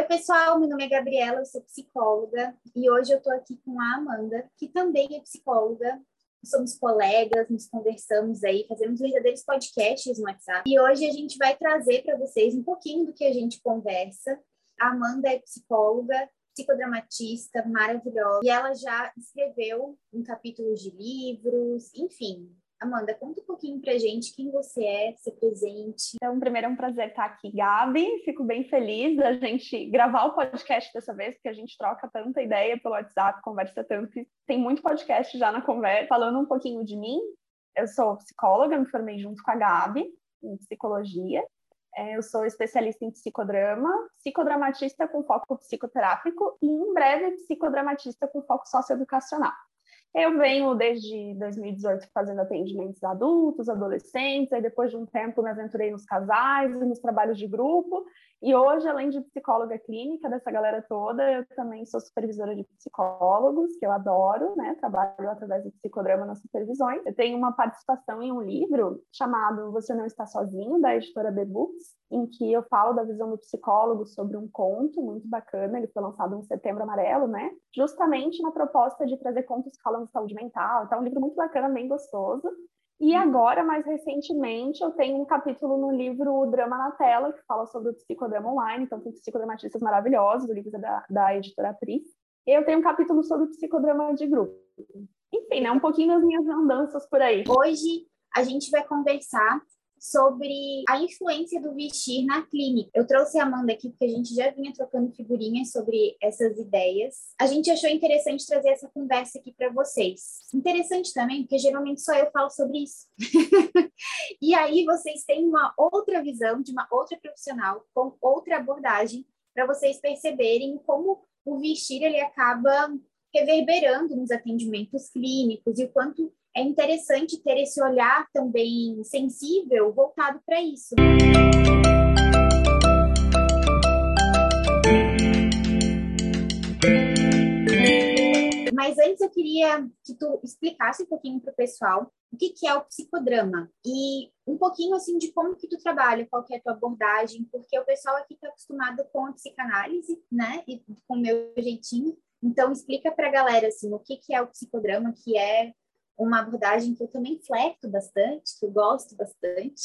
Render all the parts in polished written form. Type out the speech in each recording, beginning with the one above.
Oi, pessoal, meu nome é Gabriela, eu sou psicóloga e hoje eu estou aqui com a Amanda, que também é psicóloga. Somos colegas, nos conversamos aí, fazemos verdadeiros podcasts no WhatsApp. E hoje a gente vai trazer para vocês um pouquinho do que a gente conversa. A Amanda é psicóloga, psicodramatista, maravilhosa, e ela já escreveu um capítulo de livros, enfim. Amanda, conta um pouquinho pra gente quem você é, se presente. Então, primeiro é um prazer estar aqui, Gabi. Fico bem feliz da gente gravar o podcast dessa vez, porque a gente troca tanta ideia pelo WhatsApp, conversa tanto, que tem muito podcast já na conversa. Falando um pouquinho de mim, eu sou psicóloga, me formei junto com a Gabi em psicologia. Eu sou especialista em psicodrama, psicodramatista com foco psicoterápico e, em breve, psicodramatista com foco socioeducacional. Eu venho desde 2018 fazendo atendimentos a adultos, adolescentes, aí depois de um tempo me aventurei nos casais, nos trabalhos de grupo, e hoje, além de psicóloga clínica dessa galera toda, eu também sou supervisora de psicólogos, que eu adoro, né? Trabalho através do psicodrama nas supervisões. Eu tenho uma participação em um livro chamado Você Não Está Sozinho, da editora B-Books, em que eu falo da visão do psicólogo sobre um conto muito bacana. Ele foi lançado no Setembro Amarelo, né? Justamente na proposta de trazer contos que falam de saúde mental. Então, é um livro muito bacana, bem gostoso. E agora, mais recentemente, eu tenho um capítulo no livro O Drama na Tela, que fala sobre o psicodrama online. Então, tem psicodramatistas maravilhosos, o livro é da editora Atriz. E eu tenho um capítulo sobre psicodrama de grupo. Enfim, né? Um pouquinho das minhas andanças por aí. Hoje, a gente vai conversar sobre a influência do vestir na clínica. Eu trouxe a Amanda aqui porque a gente já vinha trocando figurinhas sobre essas ideias. A gente achou interessante trazer essa conversa aqui para vocês. Interessante também, porque geralmente só eu falo sobre isso. E aí vocês têm uma outra visão de uma outra profissional, com outra abordagem, para vocês perceberem como o vestir ele acaba reverberando nos atendimentos clínicos e o quanto é interessante ter esse olhar também sensível voltado para isso. Mas antes eu queria que tu explicasse um pouquinho para o pessoal o que é o psicodrama e um pouquinho assim de como que tu trabalha, qual que é a tua abordagem, porque o pessoal aqui está acostumado com a psicanálise, né, e com o meu jeitinho. Então explica para a galera assim o que é o psicodrama, que é uma abordagem que eu também flerto bastante, que eu gosto bastante.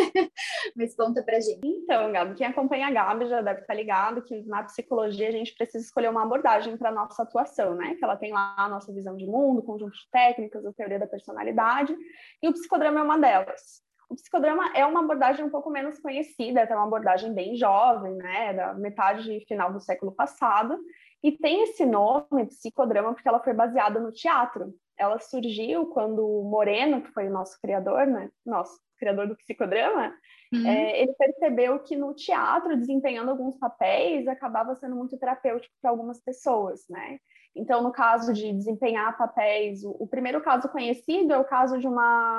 Mas conta pra gente. Então, Gabi, quem acompanha a Gabi já deve estar ligado que na psicologia a gente precisa escolher uma abordagem para a nossa atuação, né? Que ela tem lá a nossa visão de mundo, conjunto de técnicas, a teoria da personalidade, e o psicodrama é uma delas. O psicodrama é uma abordagem um pouco menos conhecida, é uma abordagem bem jovem, né? Da metade final do século passado, e tem esse nome, psicodrama, porque ela foi baseada no teatro. Ela surgiu quando o Moreno, que foi o nosso criador, né? Nosso criador do psicodrama, ele percebeu que no teatro, desempenhando alguns papéis, acabava sendo muito terapêutico para algumas pessoas, né? Então, no caso de desempenhar papéis, o primeiro caso conhecido é o caso de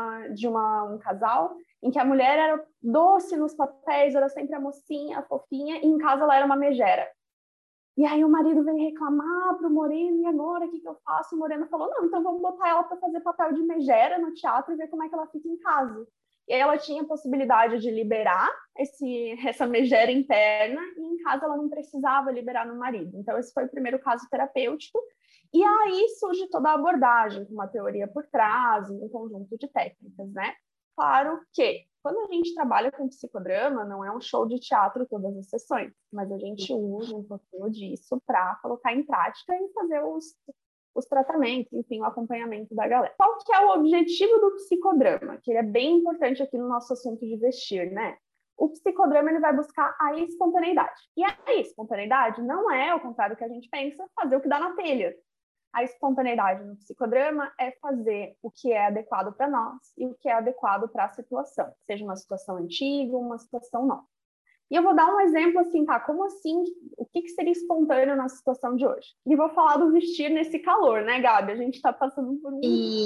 um casal em que a mulher era doce nos papéis, era sempre a mocinha, a fofinha, e em casa ela era uma megera. E aí o marido veio reclamar pro Moreno, e agora o que eu faço? O Moreno falou, não, então vamos botar ela para fazer papel de megera no teatro e ver como é que ela fica em casa. E aí ela tinha a possibilidade de liberar essa megera interna, e em casa ela não precisava liberar no marido. Então esse foi o primeiro caso terapêutico. E aí surge toda a abordagem, com uma teoria por trás, um conjunto de técnicas, né? Claro que quando a gente trabalha com psicodrama, não é um show de teatro todas as sessões, mas a gente usa um pouquinho disso para colocar em prática e fazer os tratamentos, enfim, o acompanhamento da galera. Qual que é o objetivo do psicodrama? Que ele é bem importante aqui no nosso assunto de vestir, né? O psicodrama ele vai buscar a espontaneidade. E a espontaneidade não é, ao contrário do que a gente pensa, fazer o que dá na telha. A espontaneidade no psicodrama é fazer o que é adequado para nós e o que é adequado para a situação, seja uma situação antiga ou uma situação nova. E eu vou dar um exemplo assim, tá? Como assim? O que seria espontâneo na situação de hoje? E vou falar do vestir nesse calor, né, Gabi? A gente está passando por um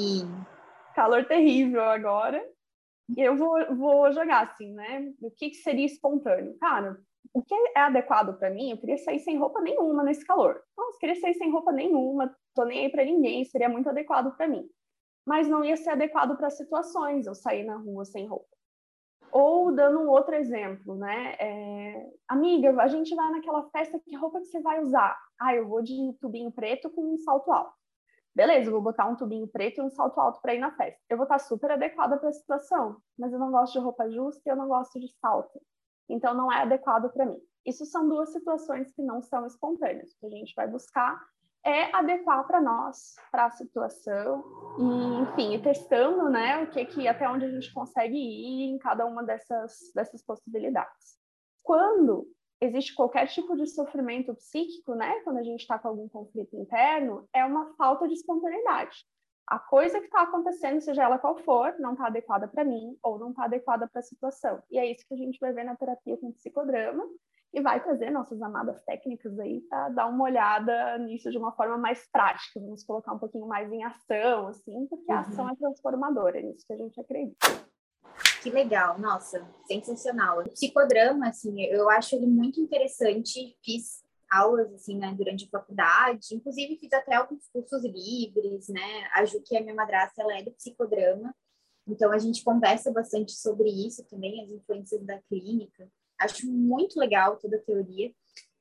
calor terrível agora. E eu vou jogar assim, né? O que seria espontâneo? Cara, o que é adequado para mim? Eu queria sair sem roupa nenhuma nesse calor. Nossa, queria sair sem roupa nenhuma, tô nem aí para ninguém, seria muito adequado para mim. Mas não ia ser adequado para situações, eu sair na rua sem roupa. Ou dando um outro exemplo, né? Amiga, a gente vai naquela festa, que roupa que você vai usar? Ah, eu vou de tubinho preto com um salto alto. Beleza, eu vou botar um tubinho preto e um salto alto para ir na festa. Eu vou estar super adequada para a situação, mas eu não gosto de roupa justa e eu não gosto de salto. Então, não é adequado para mim. Isso são duas situações que não são espontâneas. O que a gente vai buscar é adequar para nós, para a situação, e, enfim, ir testando, né, até onde a gente consegue ir em cada uma dessas possibilidades. Quando existe qualquer tipo de sofrimento psíquico, né, quando a gente está com algum conflito interno, é uma falta de espontaneidade. A coisa que está acontecendo, seja ela qual for, não está adequada para mim ou não está adequada para a situação. E é isso que a gente vai ver na terapia com psicodrama, e vai trazer nossas amadas técnicas aí para dar uma olhada nisso de uma forma mais prática. Vamos colocar um pouquinho mais em ação, assim, porque a ação é transformadora, é nisso que a gente acredita. Que legal, nossa, sensacional. O psicodrama, assim, eu acho ele muito interessante. Fiz aulas, assim, né, durante a faculdade, inclusive fiz até alguns cursos livres, né? A Ju, que é minha madrasta, ela é do psicodrama, então a gente conversa bastante sobre isso também, as influências da clínica. Acho muito legal toda a teoria.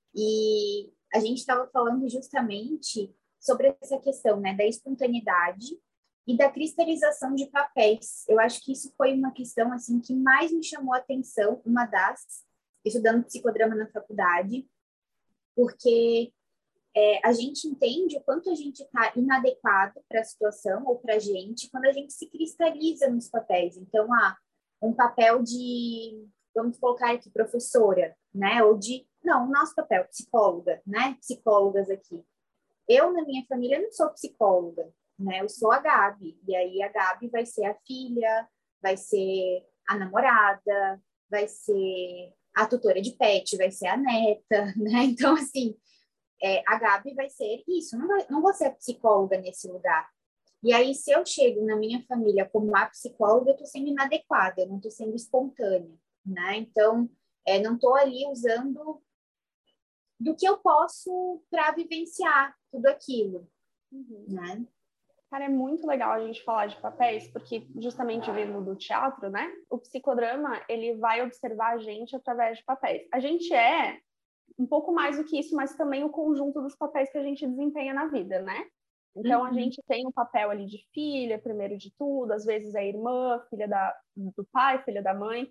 E a gente estava falando justamente sobre essa questão, né, da espontaneidade e da cristalização de papéis. Eu acho que isso foi uma questão assim que mais me chamou a atenção, uma das, estudando psicodrama na faculdade, porque a gente entende o quanto a gente está inadequado para a situação ou para a gente quando a gente se cristaliza nos papéis. Então, um papel de, vamos colocar aqui, professora, né? Ou de, não, nosso papel, psicóloga, né? Psicólogas aqui. Eu, na minha família, não sou psicóloga, né? Eu sou a Gabi. E aí a Gabi vai ser a filha, vai ser a namorada, vai ser a tutora de pet, vai ser a neta, né? Então, assim, a Gabi vai ser isso, não vou ser psicóloga nesse lugar. E aí, se eu chego na minha família como a psicóloga, eu estou sendo inadequada, eu não estou sendo espontânea, né? Então, não estou ali usando do que eu posso para vivenciar tudo aquilo, né? Cara, é muito legal a gente falar de papéis, porque justamente vindo do teatro, né? O psicodrama, ele vai observar a gente através de papéis. A gente é um pouco mais do que isso, mas também o conjunto dos papéis que a gente desempenha na vida, né? Então, a gente tem o papel ali de filha, primeiro de tudo, às vezes é irmã, filha do pai, filha da mãe,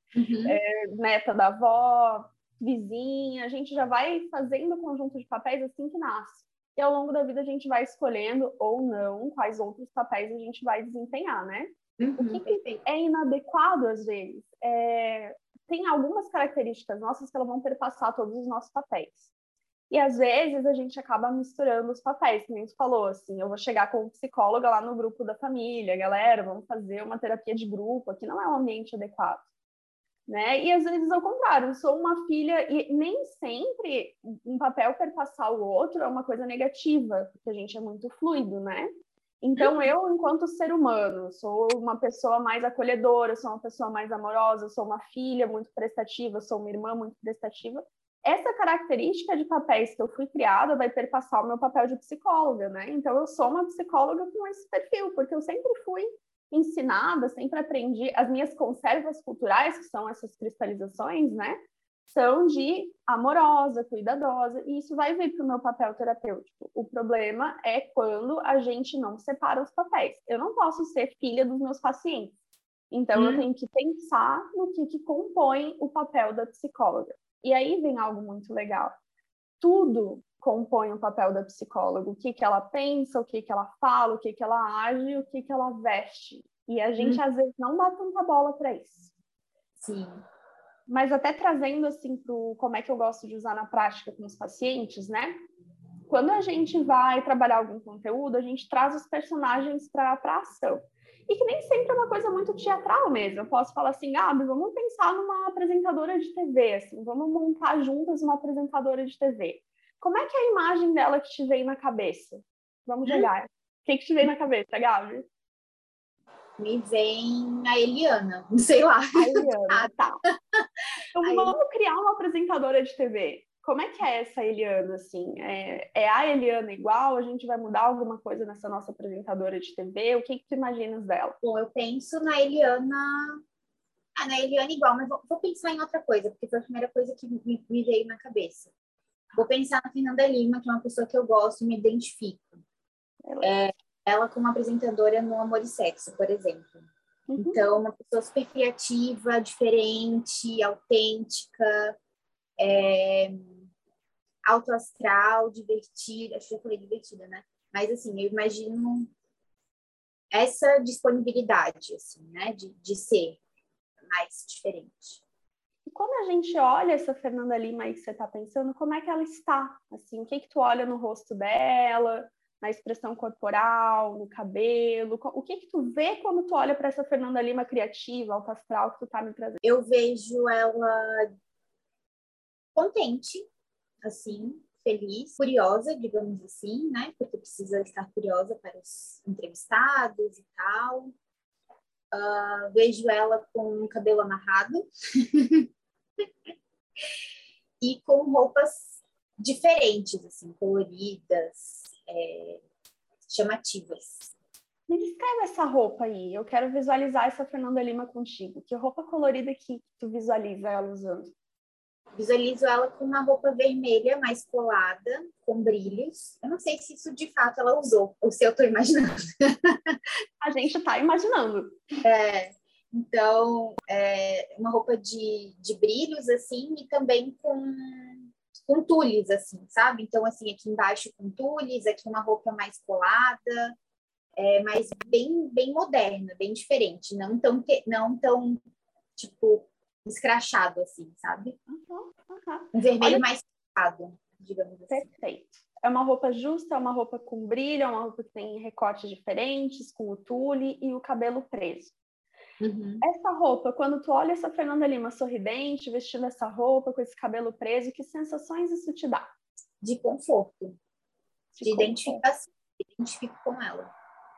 neta da avó, vizinha. A gente já vai fazendo o conjunto de papéis assim que nasce. E ao longo da vida a gente vai escolhendo ou não quais outros papéis a gente vai desempenhar, né? O que é inadequado às vezes? Tem algumas características nossas que elas vão perpassar todos os nossos papéis. E às vezes a gente acaba misturando os papéis, como a gente falou, assim, eu vou chegar como psicóloga lá no grupo da família, galera, vamos fazer uma terapia de grupo, aqui não é um ambiente adequado, né? E às vezes ao contrário, eu sou uma filha e nem sempre um papel perpassar o outro é uma coisa negativa, porque a gente é muito fluido, né? Então, eu, enquanto ser humano, sou uma pessoa mais acolhedora, sou uma pessoa mais amorosa, sou uma filha muito prestativa, sou uma irmã muito prestativa. Essa característica de papéis que eu fui criada vai perpassar o meu papel de psicóloga, né? Então, eu sou uma psicóloga com esse perfil, porque eu sempre fui ensinada, sempre aprendi. As minhas conservas culturais, que são essas cristalizações, né? São de amorosa, cuidadosa, e isso vai vir para o meu papel terapêutico. O problema é quando a gente não separa os papéis. Eu não posso ser filha dos meus pacientes. Então, eu tenho que pensar no que compõe o papel da psicóloga. E aí vem algo muito legal. Tudo compõe o papel da psicóloga. O que ela pensa, o que ela fala, o que ela age, o que ela veste. E a gente, às vezes, não dá tanta bola para isso. Sim. Mas até trazendo assim para como é que eu gosto de usar na prática com os pacientes, né? Quando a gente vai trabalhar algum conteúdo, a gente traz os personagens para a ação. E que nem sempre é uma coisa muito teatral mesmo. Eu posso falar assim, Gabi, vamos pensar numa apresentadora de TV, assim, vamos montar juntas uma apresentadora de TV. Como é que é a imagem dela que te vem na cabeça? Vamos jogar. O que te vem na cabeça, Gabi? Me vem a Eliana, não sei lá. A Eliana, tá. Então, vamos criar uma apresentadora de TV. Como é que é essa Eliana, assim? É a Eliana igual? A gente vai mudar alguma coisa nessa nossa apresentadora de TV? O que tu imaginas dela? Bom, eu penso na Eliana Na Eliane igual, mas vou pensar em outra coisa, porque foi a primeira coisa que me veio na cabeça. Vou pensar na Fernanda Lima, que é uma pessoa que eu gosto e me identifico. Ela como apresentadora no Amor e Sexo, por exemplo. Então, uma pessoa super criativa, diferente, autêntica, alto astral, divertida. Acho que já falei divertida, né? Mas, assim, eu imagino essa disponibilidade, assim, né? De ser mais diferente. E quando a gente olha essa Fernanda Lima aí que você está pensando, como é que ela está? Assim, o que tu olha no rosto dela, na expressão corporal, no cabelo? O que tu vê quando tu olha para essa Fernanda Lima criativa, alto astral que tu tá me trazendo? Eu vejo ela contente, assim, feliz, curiosa, digamos assim, né? Porque precisa estar curiosa para os entrevistados e tal. Vejo ela com o cabelo amarrado e com roupas diferentes, assim, coloridas, chamativas. Me descreve essa roupa aí. Eu quero visualizar essa Fernanda Lima contigo. Que roupa colorida que tu visualiza ela usando? Visualizo ela com uma roupa vermelha mais colada, com brilhos. Eu não sei se isso de fato ela usou, ou se eu estou imaginando. A gente está imaginando. Então, uma roupa de brilhos, assim, e também com tules, assim, sabe? Então, assim, aqui embaixo com tules, aqui uma roupa mais colada, mas bem moderna, bem diferente. Não tão tipo, escrachado, assim, sabe? Um vermelho mais claro, digamos assim. Perfeito. É uma roupa justa, é uma roupa com brilho, é uma roupa que tem recortes diferentes, com o tule e o cabelo preso. Essa roupa, quando tu olha essa Fernanda Lima sorridente, vestindo essa roupa, com esse cabelo preso, que sensações isso te dá? De conforto, de identificação. Identifico com ela.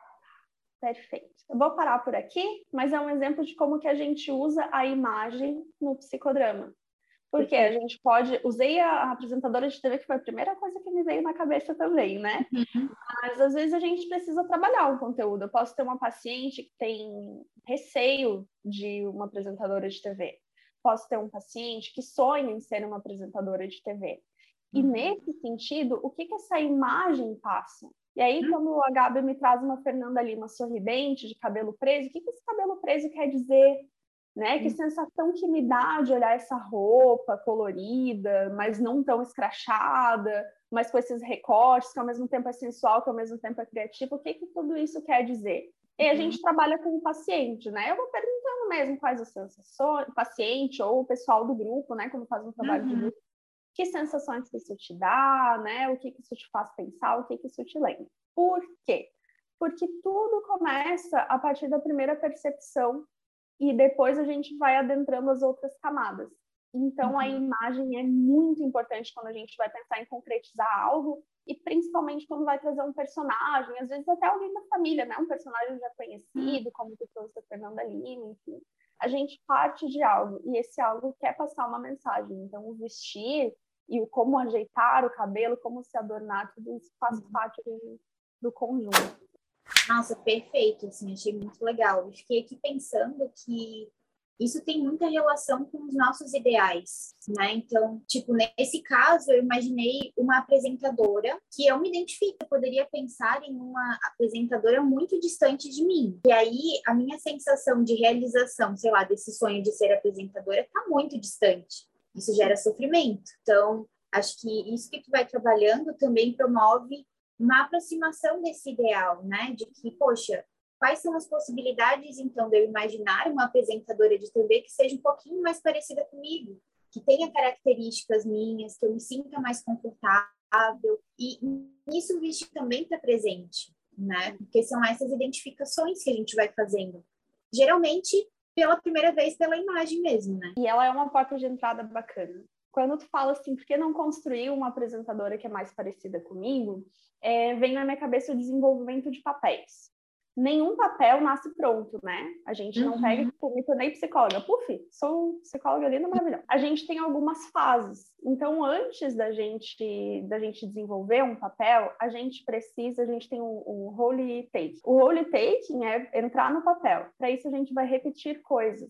Perfeito. Eu vou parar por aqui, mas é um exemplo de como que a gente usa a imagem no psicodrama. Porque a gente pode... Usei a apresentadora de TV, que foi a primeira coisa que me veio na cabeça também, né? Mas, às vezes, a gente precisa trabalhar um conteúdo. Eu posso ter uma paciente que tem receio de uma apresentadora de TV. Posso ter um paciente que sonha em ser uma apresentadora de TV. E, nesse sentido, o que essa imagem passa? E aí, quando a Gabi me traz uma Fernanda Lima sorridente, de cabelo preso, o que esse cabelo preso quer dizer? Né? Que sensação que me dá de olhar essa roupa colorida, mas não tão escrachada, mas com esses recortes, que ao mesmo tempo é sensual, que ao mesmo tempo é criativo. O que tudo isso quer dizer? E a gente trabalha com o paciente, né? Eu vou perguntando mesmo quais as sensações, o paciente ou o pessoal do grupo, né? Quando faz um trabalho de grupo, que sensações que isso te dá, né? O que isso te faz pensar, o que isso te lembra. Por quê? Porque tudo começa a partir da primeira percepção e depois a gente vai adentrando as outras camadas. Então, a imagem é muito importante quando a gente vai pensar em concretizar algo, e principalmente quando vai trazer um personagem, às vezes até alguém da família, né? Um personagem já conhecido, como tu trouxe a Fernanda Lima, enfim. A gente parte de algo, e esse algo quer passar uma mensagem. Então, o vestir e o como ajeitar o cabelo, como se adornar, tudo isso faz parte do conjunto. Nossa, perfeito, assim, achei muito legal. Eu fiquei aqui pensando que isso tem muita relação com os nossos ideais, né? Então, tipo, nesse caso, eu imaginei uma apresentadora que eu me identifico. Eu poderia pensar em uma apresentadora muito distante de mim. E aí, a minha sensação de realização, sei lá, desse sonho de ser apresentadora está muito distante. Isso gera sofrimento. Então, acho que isso que tu vai trabalhando também promove uma aproximação desse ideal, né? De que, poxa, quais são as possibilidades, então, de eu imaginar uma apresentadora de TV que seja um pouquinho mais parecida comigo, que tenha características minhas, que eu me sinta mais confortável, e isso o vestir também está presente, né? Porque são essas identificações que a gente vai fazendo. Geralmente, pela primeira vez, pela imagem mesmo, né? E ela é uma porta de entrada bacana. Quando tu fala assim, por que não construir uma apresentadora que é mais parecida comigo, vem na minha cabeça o desenvolvimento de papéis. Nenhum papel nasce pronto, né? A gente não pega, tipo, me tornei psicóloga. Puf, sou psicóloga linda, maravilhosa. A gente tem algumas fases. Então, antes da gente desenvolver um papel, a gente tem o role take. O role taking é entrar no papel. Para isso, a gente vai repetir coisas.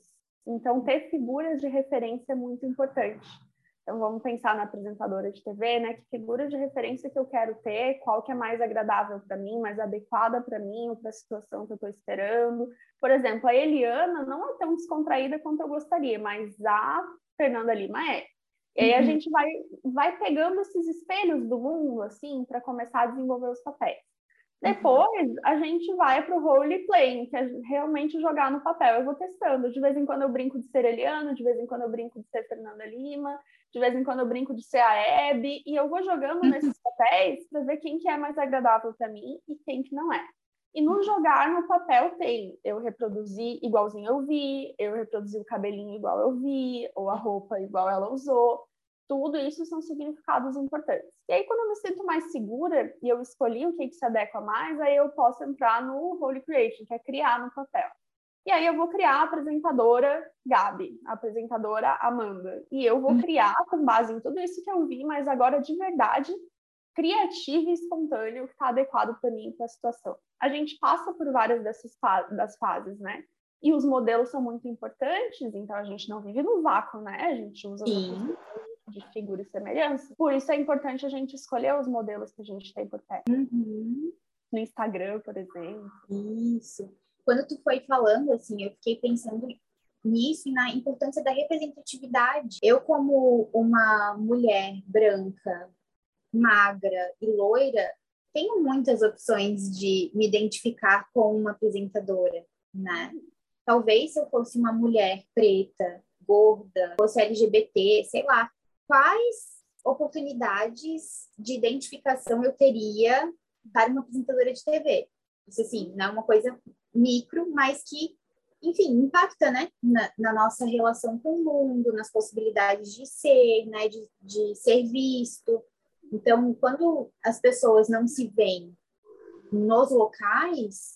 Então, ter figuras de referência é muito importante. Então, vamos pensar na apresentadora de TV, né? Que figura de referência que eu quero ter, qual que é mais agradável para mim, mais adequada para mim, ou para a situação que eu estou esperando. Por exemplo, a Eliana não é tão descontraída quanto eu gostaria, mas a Fernanda Lima é. E aí a gente vai pegando esses espelhos do mundo, assim, para começar a desenvolver os papéis. Depois, a gente vai para o role playing, que é realmente jogar no papel. Eu vou testando. De vez em quando eu brinco de ser Eliana, de vez em quando eu brinco de ser Fernanda Lima, de vez em quando eu brinco de ser a Hebe, e eu vou jogando nesses papéis para ver quem que é mais agradável para mim e quem que não é. E no jogar no papel tem, eu reproduzi igualzinho eu vi, eu reproduzi o cabelinho igual eu vi, ou a roupa igual ela usou. Tudo isso são significados importantes. E aí, quando eu me sinto mais segura e eu escolhi o que se adequa mais, aí eu posso entrar no role creation, que é criar no papel. E aí eu vou criar a apresentadora Gabi, a apresentadora Amanda. E eu vou criar com base em tudo isso que eu vi, mas agora de verdade, criativo e espontâneo, que está adequado para mim e para a situação. A gente passa por várias das fases, né? E os modelos são muito importantes, então a gente não vive no vácuo, né? A gente usa de figura e semelhança. Por isso é importante a gente escolher os modelos que a gente tem por perto. No Instagram, por exemplo. Isso. Quando tu foi falando, assim, eu fiquei pensando nisso e na importância da representatividade. Eu, como uma mulher branca, magra e loira, tenho muitas opções de me identificar com uma apresentadora, né? Talvez se eu fosse uma mulher preta, gorda, fosse LGBT, sei lá, quais oportunidades de identificação eu teria para uma apresentadora de TV? Isso, assim, não é uma coisa micro, mas que, enfim, impacta, né, na nossa relação com o mundo, nas possibilidades de ser, né, de ser visto. Então, quando as pessoas não se veem nos locais,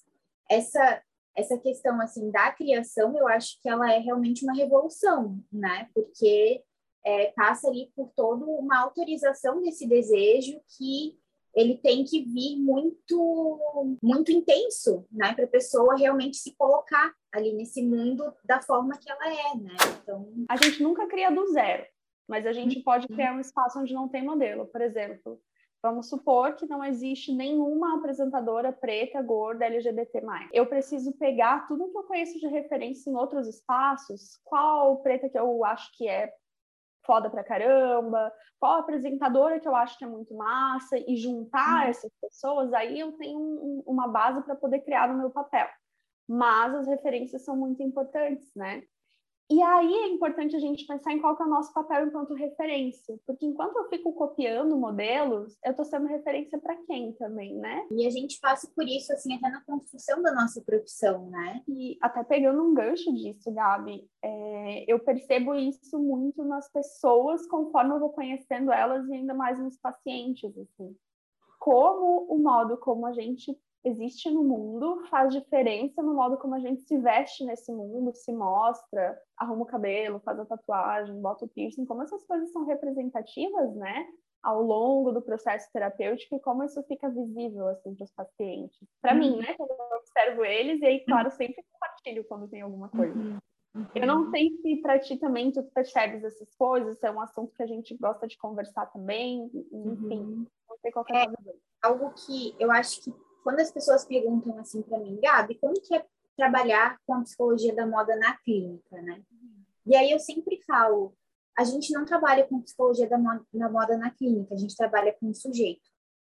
essa questão, assim, da criação, eu acho que ela é realmente uma revolução, né? Porque passa ali por toda uma autorização desse desejo que ele tem que vir muito, muito intenso, né? Para a pessoa realmente se colocar ali nesse mundo da forma que ela é, né? Então, a gente nunca cria do zero, mas a gente pode criar um espaço onde não tem modelo. Por exemplo, vamos supor que não existe nenhuma apresentadora preta, gorda, LGBT+. Eu preciso pegar tudo que eu conheço de referência em outros espaços, qual preta que eu acho que é foda pra caramba, qual apresentadora que eu acho que é muito massa, e juntar essas pessoas, aí eu tenho uma base para poder criar no meu papel. Mas as referências são muito importantes, né? E aí é importante a gente pensar em qual que é o nosso papel enquanto referência, porque enquanto eu fico copiando modelos, eu estou sendo referência para quem também, né? E a gente passa por isso, assim, até na construção da nossa profissão, né? E até pegando um gancho disso, Gabi, eu percebo isso muito nas pessoas conforme eu vou conhecendo elas e ainda mais nos pacientes, assim. Como o modo como a gente existe no mundo faz diferença no modo como a gente se veste nesse mundo, se mostra, arruma o cabelo, faz a tatuagem, bota o piercing, como essas coisas são representativas, né, ao longo do processo terapêutico e como isso fica visível, assim, para os pacientes. Para mim, né, quando eu observo eles, e aí, claro, sempre compartilho quando tem alguma coisa. Eu não sei se para ti também tu percebes essas coisas, se é um assunto que a gente gosta de conversar também, enfim, não sei qual que é a tua visão. Algo que eu acho que quando as pessoas perguntam assim para mim, Gabi, como que é trabalhar com a psicologia da moda na clínica, né? E aí eu sempre falo, a gente não trabalha com psicologia na moda na clínica, a gente trabalha com o sujeito.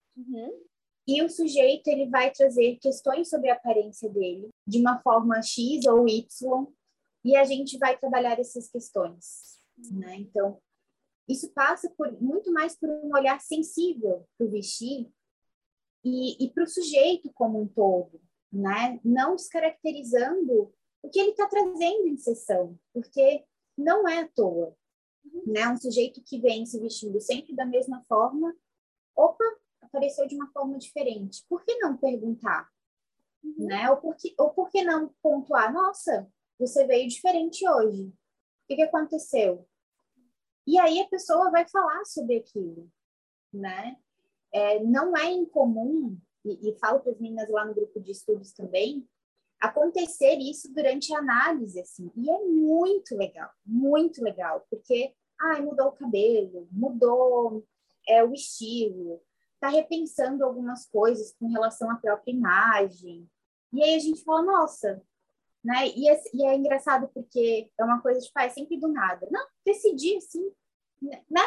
E o sujeito, ele vai trazer questões sobre a aparência dele, de uma forma X ou Y, e a gente vai trabalhar essas questões, né? Então, isso passa muito mais por um olhar sensível para o vestir e para o sujeito como um todo, né? Não descaracterizando o que ele está trazendo em sessão, porque não é à toa, né? Um sujeito que vem se vestindo sempre da mesma forma, opa, apareceu de uma forma diferente. Por que não perguntar? Né? Ou por que não pontuar? Nossa, você veio diferente hoje. O que aconteceu? E aí a pessoa vai falar sobre aquilo, né? Não é incomum, e falo para as meninas lá no grupo de estudos também, acontecer isso durante a análise, assim. E é muito legal, porque, mudou o cabelo, mudou o estilo, tá repensando algumas coisas com relação à própria imagem. E aí a gente fala, nossa, né? E é engraçado porque é uma coisa, tipo, é sempre do nada. Não, decidi, assim, né?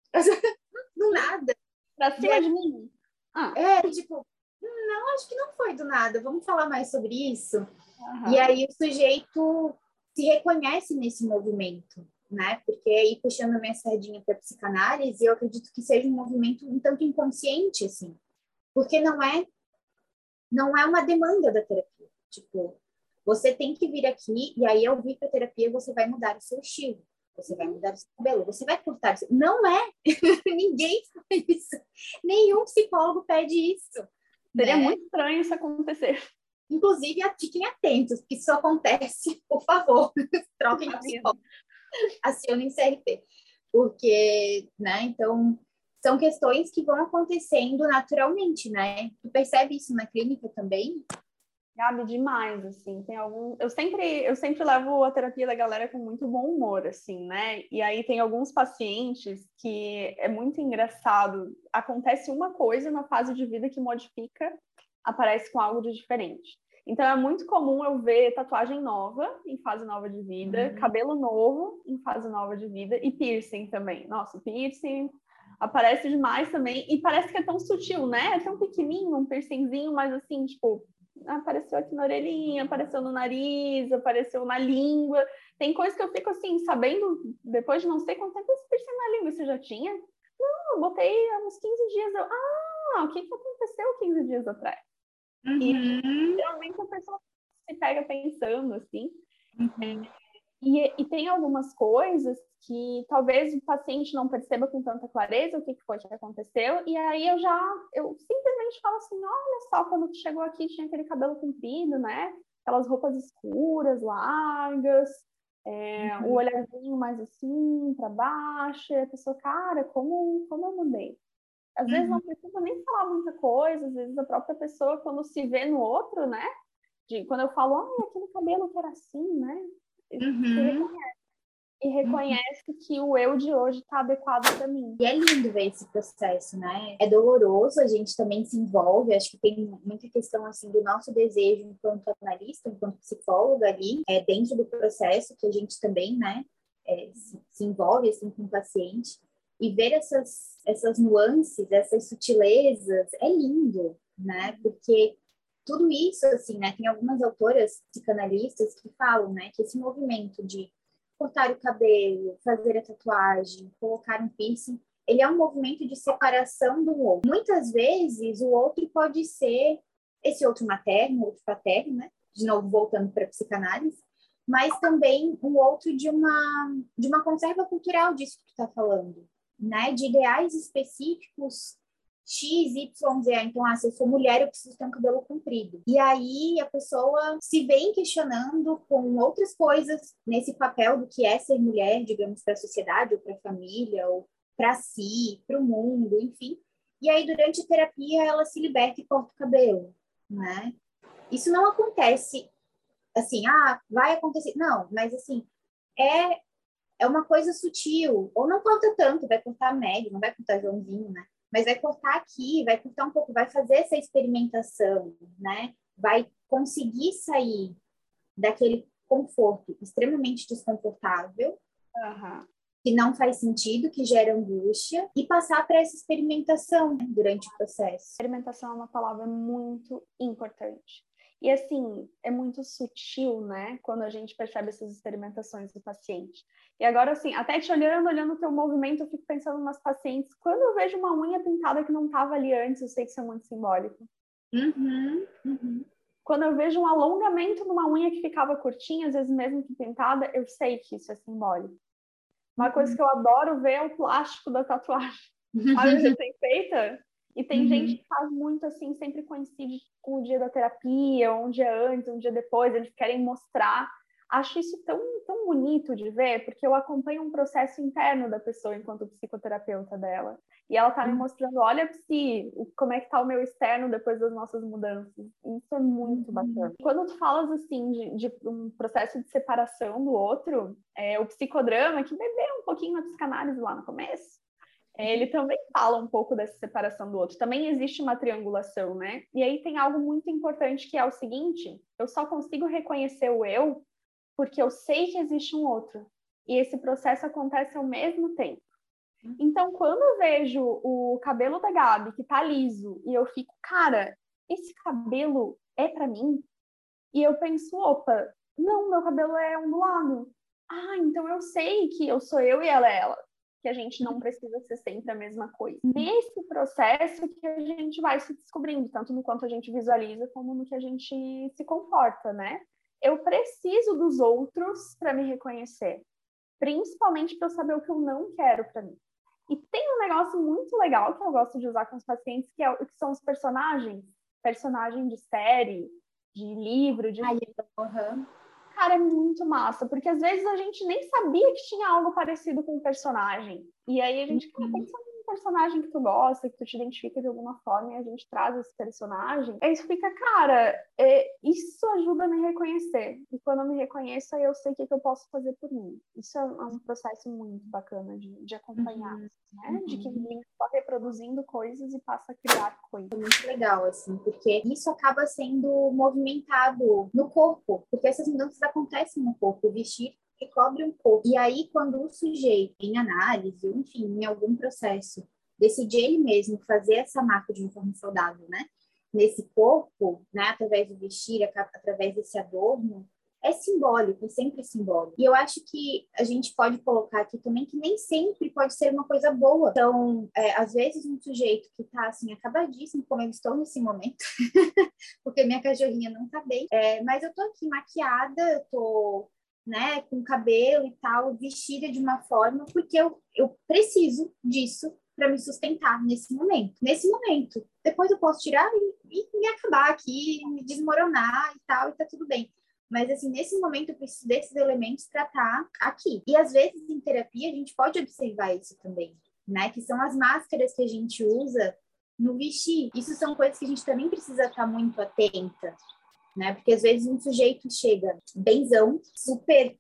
Do nada. Pra cima de mim. Tipo, não, acho que não foi do nada. Vamos falar mais sobre isso? Uhum. E aí o sujeito se reconhece nesse movimento, né? Porque aí, puxando a minha sardinha para psicanálise, eu acredito que seja um movimento um tanto inconsciente, assim. Porque não é uma demanda da terapia. Tipo, você tem que vir aqui e aí ao vir para terapia você vai mudar o seu estilo. Você vai mudar o seu cabelo, você vai cortar. Não é! Ninguém faz isso. Nenhum psicólogo pede isso. Seria né? muito estranho isso acontecer. Inclusive, fiquem atentos, que isso acontece, por favor. Troquem de psicólogo. Acionem CRT. Porque, né, então, são questões que vão acontecendo naturalmente, né? Tu percebe isso na clínica também? Gabi, demais, assim, tem algum... Eu sempre levo a terapia da galera com muito bom humor, assim, né? E aí tem alguns pacientes que é muito engraçado. Acontece uma coisa na fase de vida que modifica, aparece com algo de diferente. Então é muito comum eu ver tatuagem nova, em fase nova de vida, cabelo novo, em fase nova de vida, e piercing também. Nossa, piercing aparece demais também, e parece que é tão sutil, né? É tão pequenininho, um piercingzinho, mas assim, tipo... apareceu aqui na orelhinha, apareceu no nariz, apareceu na língua. Tem coisa que eu fico assim, sabendo, depois de não sei quanto tempo esse piercing na língua, você já tinha? Não, eu botei há uns 15 dias. O que aconteceu 15 dias atrás? E geralmente a pessoa se pega pensando assim. E tem algumas coisas que talvez o paciente não perceba com tanta clareza o que foi que aconteceu, e aí eu simplesmente falo assim, olha só, quando tu chegou aqui tinha aquele cabelo comprido, né? Aquelas roupas escuras, largas, o olharzinho mais assim, para baixo, e a pessoa, cara, como eu mudei? Às vezes não precisa nem falar muita coisa, às vezes a própria pessoa, quando se vê no outro, né? Quando eu falo, aquele cabelo que era assim, né? E reconhece que o eu de hoje está adequado para mim. E é lindo ver esse processo, né? É doloroso, a gente também se envolve, acho que tem muita questão, assim, do nosso desejo enquanto analista, enquanto psicóloga ali, dentro do processo, que a gente também, né, se envolve, assim, com o paciente. E ver essas nuances, essas sutilezas, é lindo, né? Porque tudo isso, assim, né, tem algumas autoras psicanalistas que falam, né, que esse movimento de cortar o cabelo, fazer a tatuagem, colocar um piercing, ele é um movimento de separação do outro. Muitas vezes, o outro pode ser esse outro materno, outro paterno, né? De novo, voltando para a psicanálise, mas também um outro de uma conserva cultural disso que tu está falando, né? De ideais específicos X, Y, Z. Então, se eu sou mulher, eu preciso ter um cabelo comprido. E aí a pessoa se vem questionando com outras coisas nesse papel do que é ser mulher, digamos, para a sociedade, ou para a família, ou para si, para o mundo, enfim. E aí, durante a terapia, ela se liberta e corta o cabelo, né? Isso não acontece assim, vai acontecer. Não, mas assim, é uma coisa sutil. Ou não corta tanto, vai cortar médio, não vai cortar Joãozinho, né? Mas vai cortar aqui, vai cortar um pouco, vai fazer essa experimentação, né? Vai conseguir sair daquele conforto extremamente desconfortável, que não faz sentido, que gera angústia, e passar para essa experimentação, né, durante o processo. Experimentação é uma palavra muito importante. E assim, é muito sutil, né? Quando a gente percebe essas experimentações do paciente. E agora, assim, até te olhando o teu movimento, eu fico pensando nas pacientes. Quando eu vejo uma unha pintada que não estava ali antes, eu sei que isso é muito simbólico. Quando eu vejo um alongamento numa unha que ficava curtinha, às vezes mesmo que pintada, eu sei que isso é simbólico. Uma coisa que eu adoro ver é o plástico da tatuagem. Sabe, recém-feita? E tem gente que faz muito assim, sempre coincide com o dia da terapia, um dia antes, um dia depois, eles querem mostrar acho isso tão, tão bonito de ver, porque eu acompanho um processo interno da pessoa enquanto psicoterapeuta dela. E ela tá me mostrando, olha, como é que tá o meu externo depois das nossas mudanças. Isso é muito bacana. Quando tu falas, assim, de um processo de separação do outro, o psicodrama, que bebeu um pouquinho na psicanálise lá no começo, ele também fala um pouco dessa separação do outro. Também existe uma triangulação, né? E aí tem algo muito importante que é o seguinte, eu só consigo reconhecer o eu porque eu sei que existe um outro. E esse processo acontece ao mesmo tempo. Então, quando eu vejo o cabelo da Gabi, que tá liso, e eu fico, cara, esse cabelo é pra mim? E eu penso, opa, não, meu cabelo é ondulado. Ah, então eu sei que eu sou eu e ela é ela. Que a gente não precisa ser sempre a mesma coisa. Nesse processo que a gente vai se descobrindo, tanto no quanto a gente visualiza, como no que a gente se comporta, né? Eu preciso dos outros para me reconhecer. Principalmente para eu saber o que eu não quero para mim. E tem um negócio muito legal que eu gosto de usar com os pacientes, que são os personagens. Personagem de série, de livro, de... Cara, é muito massa, porque às vezes a gente nem sabia que tinha algo parecido com um personagem. E aí a gente, cara, pensa num personagem que tu gosta, que tu te identifica de alguma forma, e a gente traz esse personagem. Aí isso fica, cara, isso ajuda a me reconhecer. E quando eu me reconheço, aí eu sei o que eu posso fazer por mim. Isso é um processo muito bacana de acompanhar, né? De que ninguém está reproduzindo coisas e passa a criar coisas. É muito legal, assim, porque isso acaba sendo movimentado no corpo, porque essas mudanças acontecem no corpo. O vestir recobre um corpo. E aí, quando o sujeito, em análise, enfim, em algum processo, decide ele mesmo fazer essa marca de uma forma saudável, né? Nesse corpo, né, através do vestir, através desse adorno, é simbólico, é sempre simbólico. E eu acho que a gente pode colocar aqui também que nem sempre pode ser uma coisa boa. Então, às vezes um sujeito que tá, assim, acabadíssimo, como eu estou nesse momento, porque minha cachorrinha não tá bem, mas eu tô aqui maquiada, eu tô, né, com cabelo e tal, vestida de uma forma, porque eu preciso disso para me sustentar nesse momento. Nesse momento. Depois eu posso tirar e me acabar aqui, me desmoronar e tal, e tá tudo bem. Mas, assim, nesse momento eu preciso desses elementos para estar aqui. E, às vezes, em terapia, a gente pode observar isso também, né? Que são as máscaras que a gente usa no vestir. Isso são coisas que a gente também precisa estar muito atenta, né? Porque, às vezes, um sujeito chega benzão, super,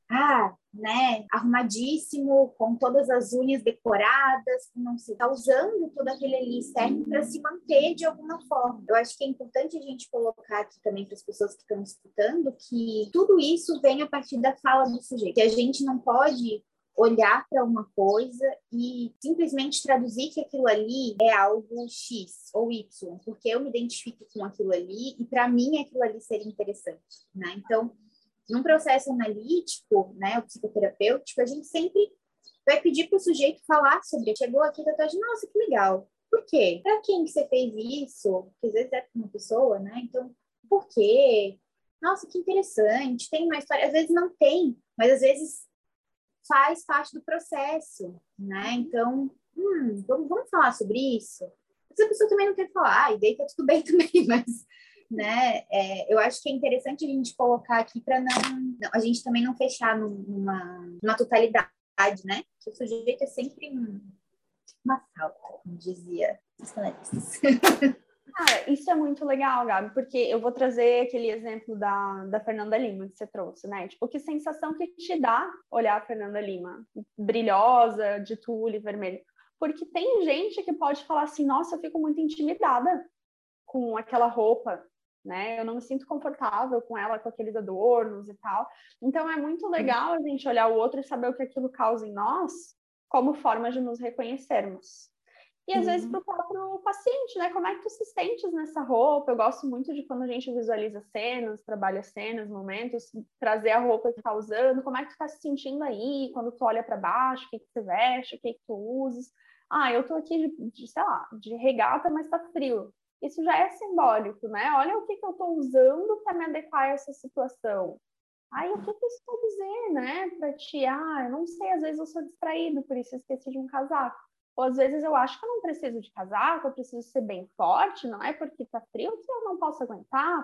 né, arrumadíssimo, com todas as unhas decoradas, não sei, tá usando todo aquele ali externo para se manter de alguma forma. Eu acho que é importante a gente colocar aqui também para as pessoas que estão escutando que tudo isso vem a partir da fala do sujeito, que a gente não pode olhar para uma coisa e simplesmente traduzir que aquilo ali é algo X ou Y, porque eu me identifico com aquilo ali e para mim aquilo ali seria interessante, né? Então, num processo analítico, né, o psicoterapêutico, a gente sempre vai pedir para o sujeito falar sobre. Chegou aqui, tá de nossa, que legal. Por quê? Para quem que você fez isso? Porque às vezes é para uma pessoa, né? Então, por quê? Nossa, que interessante. Tem uma história. Às vezes não tem, mas às vezes faz parte do processo, né? Então, vamos falar sobre isso? Se a pessoa também não quer falar, e daí tá tudo bem também, mas, né, eu acho que é interessante a gente colocar aqui para a gente também não fechar numa totalidade, né? Que o sujeito é sempre uma sala, como dizia os canalistas. Cara, isso é muito legal, Gabi, porque eu vou trazer aquele exemplo da Fernanda Lima que você trouxe, né? Tipo, que sensação que te dá olhar a Fernanda Lima, brilhosa, de tule, vermelho. Porque tem gente que pode falar assim, nossa, eu fico muito intimidada com aquela roupa, né? Eu não me sinto confortável com ela, com aqueles adornos e tal. Então, é muito legal a gente olhar o outro e saber o que aquilo causa em nós, como forma de nos reconhecermos. E às vezes para o próprio paciente, né? Como é que tu se sentes nessa roupa? Eu gosto muito de quando a gente visualiza cenas, trabalha cenas, momentos, trazer a roupa que tu tá usando, como é que tu tá se sentindo aí, quando tu olha para baixo, o que tu veste, o que tu usas. Eu tô aqui sei lá, de regata, mas tá frio. Isso já é simbólico, né? Olha o que eu tô usando para me adequar a essa situação. O que isso quer dizer, né? Para ti, eu não sei, às vezes eu sou distraído, por isso eu esqueci de um casaco. Ou às vezes eu acho que eu não preciso de casaco, eu preciso ser bem forte, não é porque tá frio que eu não posso aguentar.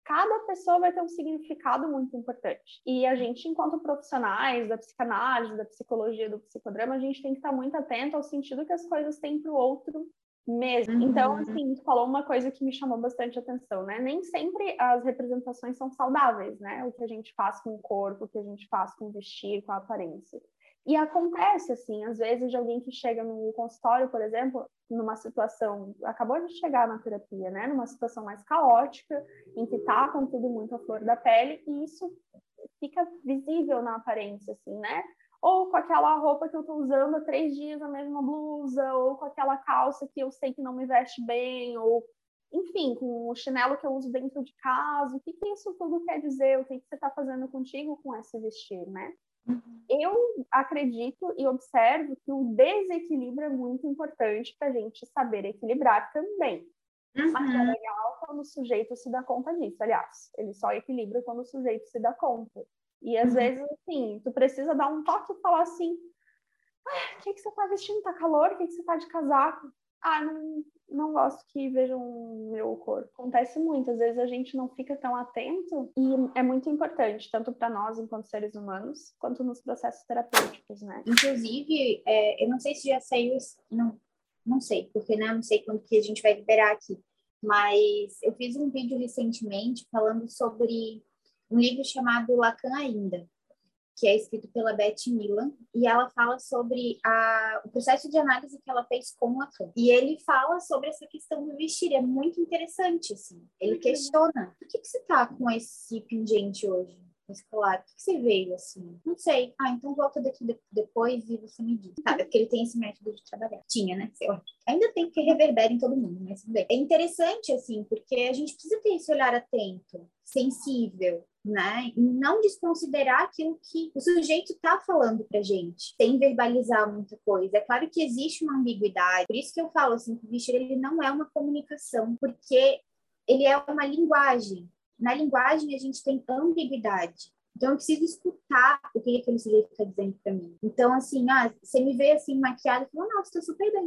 cada pessoa vai ter um significado muito importante. E a gente, enquanto profissionais da psicanálise, da psicologia, do psicodrama, a gente tem que estar muito atento ao sentido que as coisas têm para o outro mesmo. Então, assim, tu falou uma coisa que me chamou bastante atenção, né? Nem sempre as representações são saudáveis, né? O que a gente faz com o corpo, o que a gente faz com o vestir, com a aparência. E acontece, assim, às vezes, de alguém que chega no consultório, por exemplo, numa situação, acabou de chegar na terapia, né? Numa situação mais caótica, em que tá com tudo muito à flor da pele, e isso fica visível na aparência, assim, né? Ou com aquela roupa que eu tô usando há 3 dias, a mesma blusa, ou com aquela calça que eu sei que não me veste bem, ou, enfim, com o chinelo que eu uso dentro de casa. O que que isso tudo quer dizer? O que que você tá fazendo contigo com esse vestir, né? Eu acredito e observo que o desequilíbrio é muito importante para a gente saber equilibrar também. Mas é legal quando o sujeito se dá conta disso. Aliás, ele só equilibra quando o sujeito se dá conta. E às vezes, assim, tu precisa dar um toque e falar assim: o que você tá vestindo? Tá calor? O que você tá de casaco? Ah, não gosto que vejam o meu corpo. Acontece muito, às vezes a gente não fica tão atento e é muito importante, tanto para nós enquanto seres humanos, quanto nos processos terapêuticos, né? Inclusive, eu não sei se já saiu, não sei, porque né, não sei quando que a gente vai liberar aqui, mas eu fiz um vídeo recentemente falando sobre um livro chamado Lacan Ainda, que é escrito pela Beth Milan, e ela fala sobre o processo de análise que ela fez com Lacan. E ele fala sobre essa questão do vestir, é muito interessante, assim. Ele questiona, por que você tá com esse pingente hoje? Esse colar, por que você veio assim? Não sei. Ah, então volta daqui depois e você me diz. Sabe, porque ele tem esse método de trabalhar. Tinha, né? Sei lá. Ainda tem que reverbera em todo mundo, mas tudo bem. É interessante, assim, porque a gente precisa ter esse olhar atento, sensível, né? E não desconsiderar aquilo que o sujeito está falando pra gente, sem verbalizar muita coisa. É claro que existe uma ambiguidade, por isso que eu falo assim, que o vestir ele não é uma comunicação, porque ele é uma linguagem. Na linguagem a gente tem ambiguidade. Então eu preciso escutar o que aquele sujeito está dizendo para mim. Então assim, você me vê assim maquiada e fala, nossa, está super bem,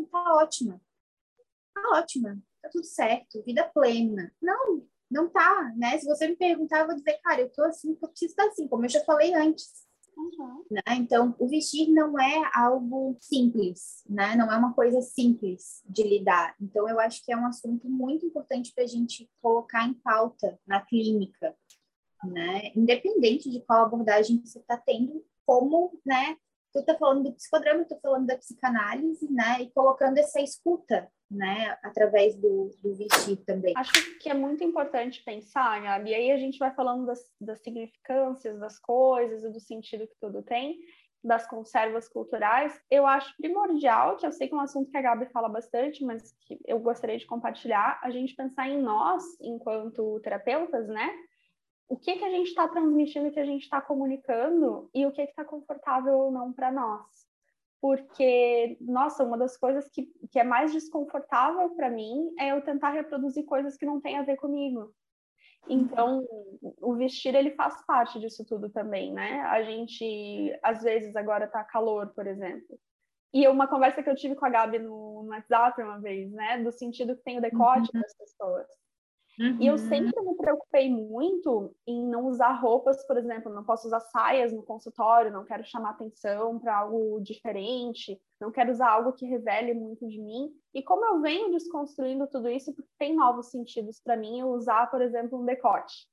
tá ótima, tá tudo certo, vida plena. Não tá, né? Se você me perguntar, eu vou dizer, cara, eu tô assim porque eu preciso estar assim, como eu já falei antes. Né? Então, o vestir não é algo simples, né? Não é uma coisa simples de lidar. Então, eu acho que é um assunto muito importante para a gente colocar em pauta na clínica, né? Independente de qual abordagem você está tendo, como, né? Tu tá falando do psicodrama, eu tô falando da psicanálise, né? E colocando essa escuta, né? Através do vestir também. Acho que é muito importante pensar, Gabi, e aí a gente vai falando das significâncias das coisas e do sentido que tudo tem, das conservas culturais. Eu acho primordial, que eu sei que é um assunto que a Gabi fala bastante, mas que eu gostaria de compartilhar, a gente pensar em nós, enquanto terapeutas, né? O que a gente está transmitindo, o que a gente está comunicando e o que está confortável ou não para nós. Porque, nossa, uma das coisas que é mais desconfortável para mim é eu tentar reproduzir coisas que não têm a ver comigo. Então, o vestir, ele faz parte disso tudo também, né? A gente, às vezes, agora tá calor, por exemplo. E uma conversa que eu tive com a Gabi no WhatsApp uma vez, né? Do sentido que tem o decote das pessoas. E eu sempre me preocupei muito em não usar roupas, por exemplo, não posso usar saias no consultório, não quero chamar atenção para algo diferente, não quero usar algo que revele muito de mim. E como eu venho desconstruindo tudo isso, porque tem novos sentidos para mim eu usar, por exemplo, um decote.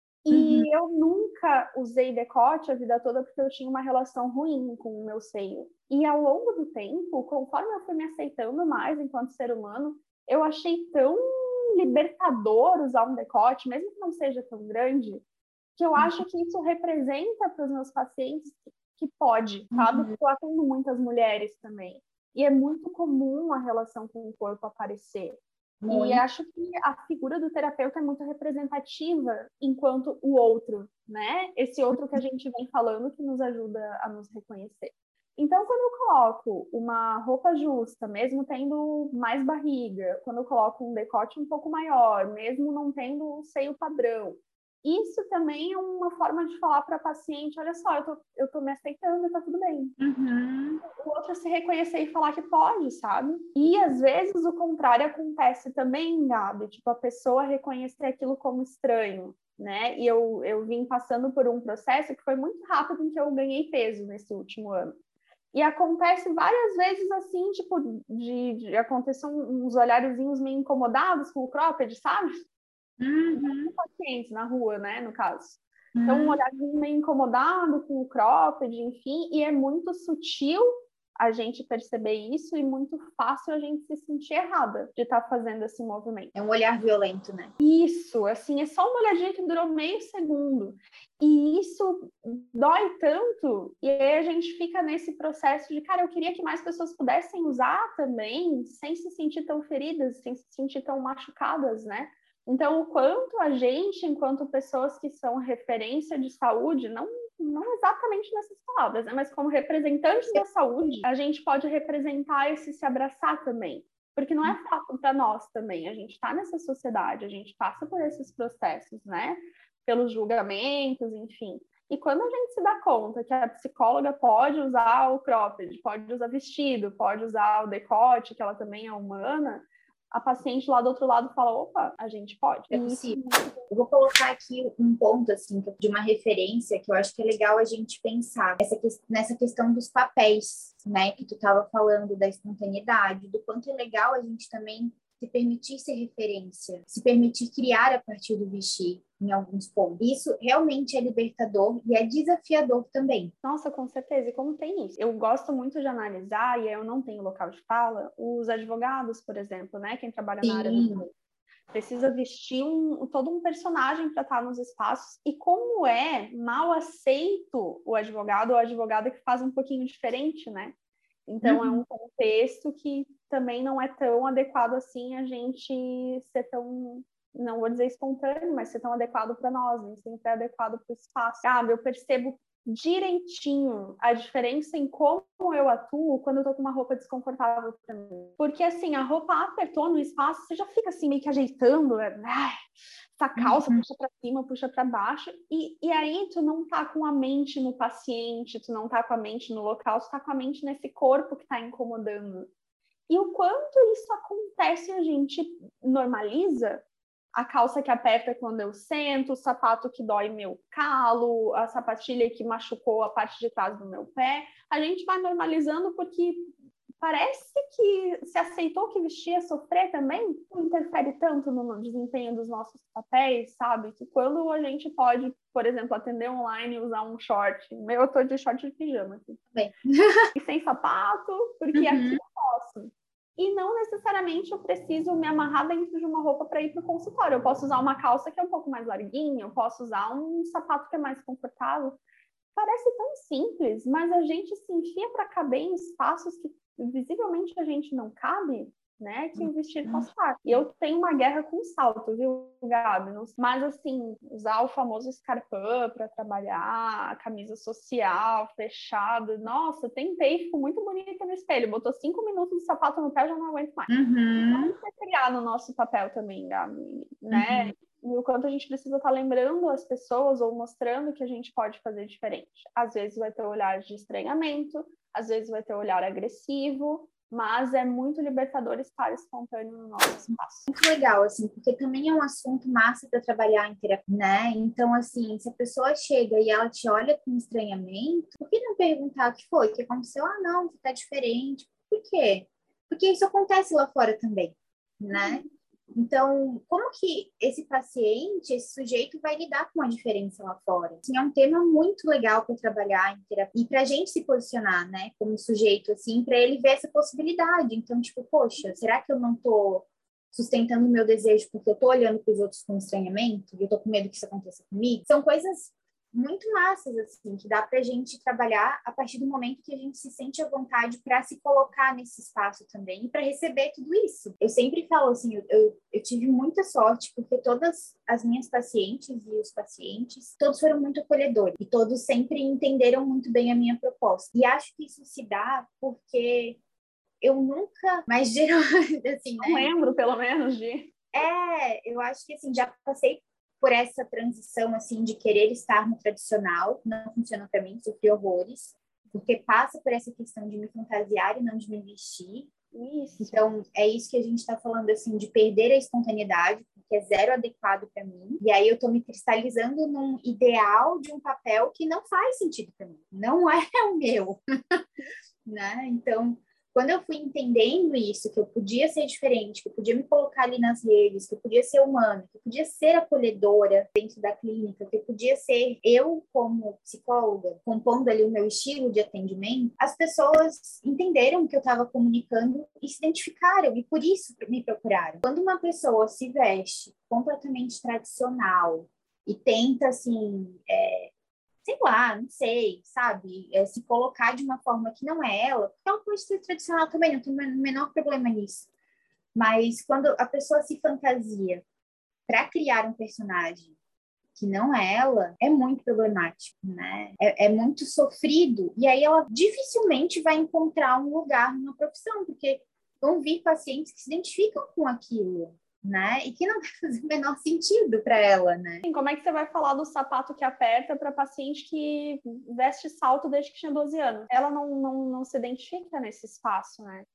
E eu nunca usei decote a vida toda porque eu tinha uma relação ruim com o meu seio. E ao longo do tempo, conforme eu fui me aceitando mais enquanto ser humano, eu achei tão libertador usar um decote, mesmo que não seja tão grande, que eu acho que isso representa para os meus pacientes que pode, sabe? Porque eu atendo muitas mulheres também. E é muito comum a relação com o corpo aparecer. Muito. E acho que a figura do terapeuta é muito representativa enquanto o outro, né? Esse outro que a gente vem falando que nos ajuda a nos reconhecer. Então, quando eu coloco uma roupa justa, mesmo tendo mais barriga, quando eu coloco um decote um pouco maior, mesmo não tendo um seio padrão, isso também é uma forma de falar para a paciente, olha só, eu tô me aceitando e tá tudo bem. Uhum. O outro se reconhecer e falar que pode, sabe? E às vezes o contrário acontece também, Gabi, tipo, a pessoa reconhecer aquilo como estranho, né? E eu vim passando por um processo que foi muito rápido em que eu ganhei peso nesse último ano. E acontece várias vezes assim, tipo, de acontecer uns olharzinhos meio incomodados com o cropped, sabe? Uhum. Pacientes na rua, né, no caso. Então, um Uhum. olharzinho meio incomodado com o cropped, enfim, e é muito sutil a gente perceber isso e muito fácil a gente se sentir errada de estar fazendo esse movimento. É um olhar violento, né? Isso, assim, é só uma olhadinha que durou meio segundo. E isso dói tanto, e aí a gente fica nesse processo de, cara, eu queria que mais pessoas pudessem usar também, sem se sentir tão feridas, sem se sentir tão machucadas, né? Então, o quanto a gente, enquanto pessoas que são referência de saúde, não exatamente nessas palavras, né? Mas como representantes da saúde, a gente pode representar esse se abraçar também. Porque não é fácil para nós também. A gente está nessa sociedade, a gente passa por esses processos, né? Pelos julgamentos, enfim. E quando a gente se dá conta que a psicóloga pode usar o cropped, pode usar vestido, pode usar o decote, que ela também é humana, a paciente lá do outro lado fala, opa, a gente pode. É possível. Eu vou colocar aqui um ponto, assim, de uma referência que eu acho que é legal a gente pensar nessa questão dos papéis, né, que tu estava falando, da espontaneidade, do quanto é legal a gente também se permitir ser referência, se permitir criar a partir do vestir em alguns pontos. Isso realmente é libertador e é desafiador também. Nossa, com certeza. E como tem isso? Eu gosto muito de analisar, e eu não tenho local de fala, os advogados, por exemplo, né? Quem trabalha na área do direito. Precisa vestir todo um personagem para estar nos espaços. E como é mal aceito o advogado ou a advogada que faz um pouquinho diferente, né? Então, é um contexto que também não é tão adequado assim a gente ser tão, não vou dizer espontâneo, mas ser tão adequado para nós, nem sempre é adequado para o espaço. Sabe, eu percebo direitinho a diferença em como eu atuo quando eu tô com uma roupa desconfortável para mim. Porque, assim, a roupa apertou no espaço, você já fica assim meio que ajeitando, né? Essa calça puxa para cima, puxa para baixo, e aí tu não tá com a mente no paciente, tu não tá com a mente no local, tu tá com a mente nesse corpo que tá incomodando. E o quanto isso acontece, a gente normaliza a calça que aperta quando eu sento, o sapato que dói meu calo, a sapatilha que machucou a parte de trás do meu pé. A gente vai normalizando porque parece que se aceitou que vestir é sofrer também, não interfere tanto no desempenho dos nossos papéis, sabe? Que quando a gente pode, por exemplo, atender online e usar um short, eu tô de short de pijama aqui. Bem. E sem sapato, porque aqui eu posso. E não necessariamente eu preciso me amarrar dentro de uma roupa para ir para o consultório. Eu posso usar uma calça que é um pouco mais larguinha, eu posso usar um sapato que é mais confortável. Parece tão simples, mas a gente se enfia para caber em espaços que visivelmente a gente não cabe, né? Que o vestir faz parte. E eu tenho uma guerra com salto, viu, Gabi? Mas, assim, usar o famoso escarpão para trabalhar, a camisa social, fechada. Nossa, tentei, ficou muito bonita no espelho. Botou 5 minutos de sapato no pé, já não aguento mais. Vamos criar no nosso papel também, Gabi, né? E o quanto a gente precisa estar lembrando as pessoas ou mostrando que a gente pode fazer diferente. Às vezes vai ter olhar de estranhamento, às vezes vai ter olhar agressivo, mas é muito libertador estar espontâneo no nosso espaço. Muito legal, assim, porque também é um assunto massa para trabalhar em terapia, né? Então, assim, se a pessoa chega e ela te olha com estranhamento, por que não perguntar o que foi? O que aconteceu? Ah, não, você tá diferente. Por quê? Porque isso acontece lá fora também, né? Então, como que esse paciente, esse sujeito vai lidar com a diferença lá fora? Assim, é um tema muito legal para trabalhar em terapia e para a gente se posicionar, né, como sujeito, assim, para ele ver essa possibilidade. Então, tipo, poxa, será que eu não estou sustentando o meu desejo porque eu estou olhando para os outros com estranhamento e eu estou com medo que isso aconteça comigo? São coisas muito massas, assim, que dá pra gente trabalhar a partir do momento que a gente se sente à vontade para se colocar nesse espaço também e para receber tudo isso. Eu sempre falo assim, eu tive muita sorte porque todas as minhas pacientes e os pacientes, todos foram muito acolhedores e todos sempre entenderam muito bem a minha proposta. E acho que isso se dá porque eu nunca, mas geralmente, assim, Não né? lembro, pelo menos, de... Eu acho que, assim, já passei por essa transição, assim, de querer estar no tradicional, não funciona para mim, sofri horrores, porque passa por essa questão de me fantasiar e não de me vestir. Isso. Então, é isso que a gente está falando, assim, de perder a espontaneidade, porque é zero adequado para mim. E aí eu estou me cristalizando num ideal de um papel que não faz sentido para mim, não é o meu, né? Então, quando eu fui entendendo isso, que eu podia ser diferente, que eu podia me colocar ali nas redes, que eu podia ser humana, que eu podia ser acolhedora dentro da clínica, que eu podia ser eu como psicóloga, compondo ali o meu estilo de atendimento, as pessoas entenderam que eu estava comunicando e se identificaram, e por isso me procuraram. Quando uma pessoa se veste completamente tradicional e tenta, assim, sei lá, não sei, sabe? Se colocar de uma forma que não é ela, porque ela pode ser tradicional também, não tem o menor problema nisso. Mas quando a pessoa se fantasia para criar um personagem que não é ela, é muito problemático, né? É muito sofrido. E aí ela dificilmente vai encontrar um lugar numa profissão, porque vão vir pacientes que se identificam com aquilo, né? E que não vai fazer o menor sentido para ela, né? Como é que você vai falar do sapato que aperta para paciente que veste salto desde que tinha 12 anos? Ela não se identifica nesse espaço, né?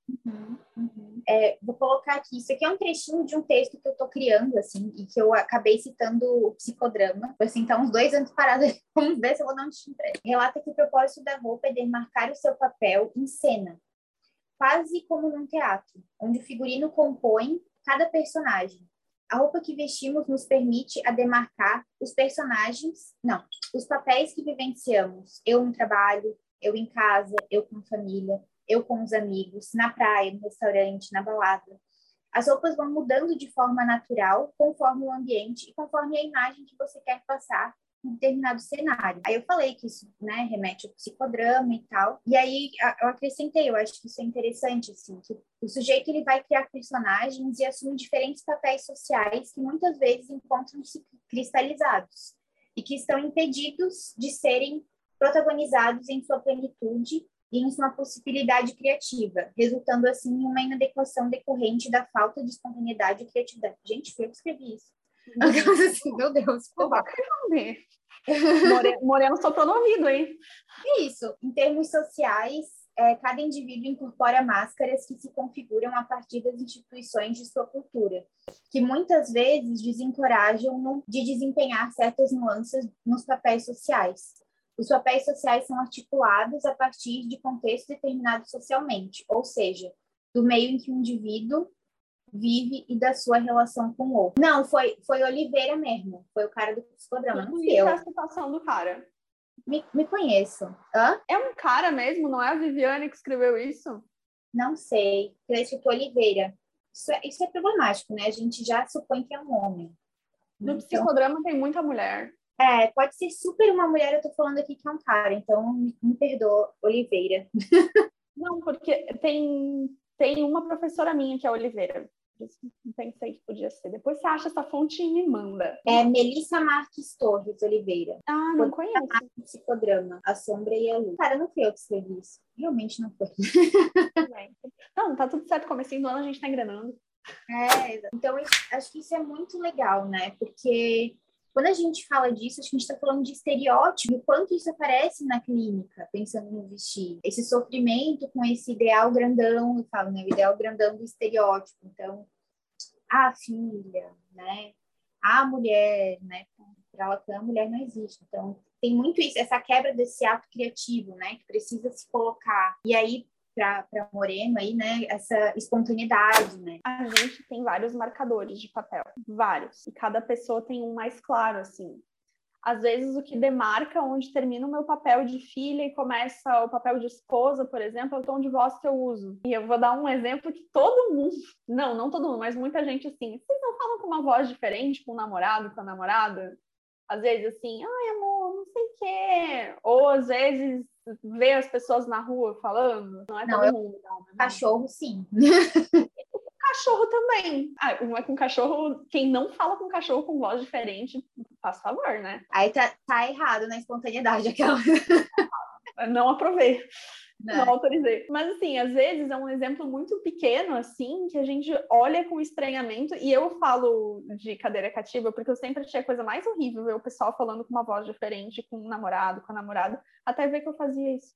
Vou colocar aqui, isso aqui é um trechinho de um texto que eu estou criando, assim, e que eu acabei citando o psicodrama. Vou assim, então, uns 2 anos parados, vamos ver se eu vou dar um timbre. Relata que o propósito da roupa é demarcar o seu papel em cena, quase como num teatro, onde o figurino compõe cada personagem. A roupa que vestimos nos permite a demarcar os personagens, não, os papéis que vivenciamos. Eu no trabalho, eu em casa, eu com a família, eu com os amigos, na praia, no restaurante, na balada. As roupas vão mudando de forma natural, conforme o ambiente e conforme a imagem que você quer passar em determinado cenário. Aí eu falei que isso, né, remete ao psicodrama e tal. E aí eu acrescentei, eu acho que isso é interessante, assim, que o sujeito ele vai criar personagens e assumir diferentes papéis sociais que muitas vezes encontram-se cristalizados e que estão impedidos de serem protagonizados em sua plenitude e em sua possibilidade criativa, resultando assim em uma inadequação decorrente da falta de espontaneidade e criatividade. Gente, foi eu que escrevi isso. Meu Deus, Moreno soprou no ouvido, hein? É isso. Em termos sociais, cada indivíduo incorpora máscaras que se configuram a partir das instituições de sua cultura, que muitas vezes desencorajam-no de desempenhar certas nuances nos papéis sociais. Os papéis sociais são articulados a partir de contextos determinados socialmente, ou seja, do meio em que o indivíduo vive e da sua relação com o outro. Não, foi Oliveira mesmo. Foi o cara do psicodrama, não fui eu. É a situação do cara. Me conheço. Hã? É um cara mesmo, não é a Viviane que escreveu isso? Não sei. Ele escrito Oliveira. Isso é problemático, né? A gente já supõe que é um homem. No psicodrama tem muita mulher. Pode ser super uma mulher, eu tô falando aqui que é um cara, então me perdoa, Oliveira. Não, porque tem uma professora minha que é Oliveira. Pensei que podia ser. Depois você acha essa fonte e me manda. Melissa Marques Torres Oliveira. Ah, não conheço. Psicodrama, A Sombra e a Luz. Cara, não fui eu que escrevi isso. Realmente não foi. Não, tá tudo certo. Comecinho do ano a gente tá engrenando. Então acho que isso é muito legal, né? Porque quando a gente fala disso, acho que a gente está falando de estereótipo, o quanto isso aparece na clínica, pensando no vestir. Esse sofrimento com esse ideal grandão, eu falo, né? O ideal grandão do estereótipo. Então, a filha, né? A mulher, né? Para Lacan, a mulher não existe. Então, tem muito isso, essa quebra desse ato criativo, né? Que precisa se colocar. E aí, para Moreno aí, né, essa espontaneidade, né? A gente tem vários marcadores de papel, vários, e cada pessoa tem um mais claro, assim. Às vezes o que demarca onde termina o meu papel de filha e começa o papel de esposa, por exemplo, é o tom de voz que eu uso. E eu vou dar um exemplo que todo mundo, não todo mundo, mas muita gente assim, vocês não falam com uma voz diferente com o namorado, com a namorada? Às vezes assim, ai amor, não sei o quê. Ou às vezes ver as pessoas na rua falando, não é todo mundo. Não, né? Cachorro, sim. Cachorro também. Mas com cachorro, quem não fala com cachorro com voz diferente, faz favor, né? Aí tá errado na espontaneidade aquela. Não aprovei. né? Não autorizei. Mas, assim, às vezes é um exemplo muito pequeno, assim, que a gente olha com estranhamento. E eu falo de cadeira cativa porque eu sempre achei a coisa mais horrível ver o pessoal falando com uma voz diferente, com um namorado, com a namorada, até ver que eu fazia isso.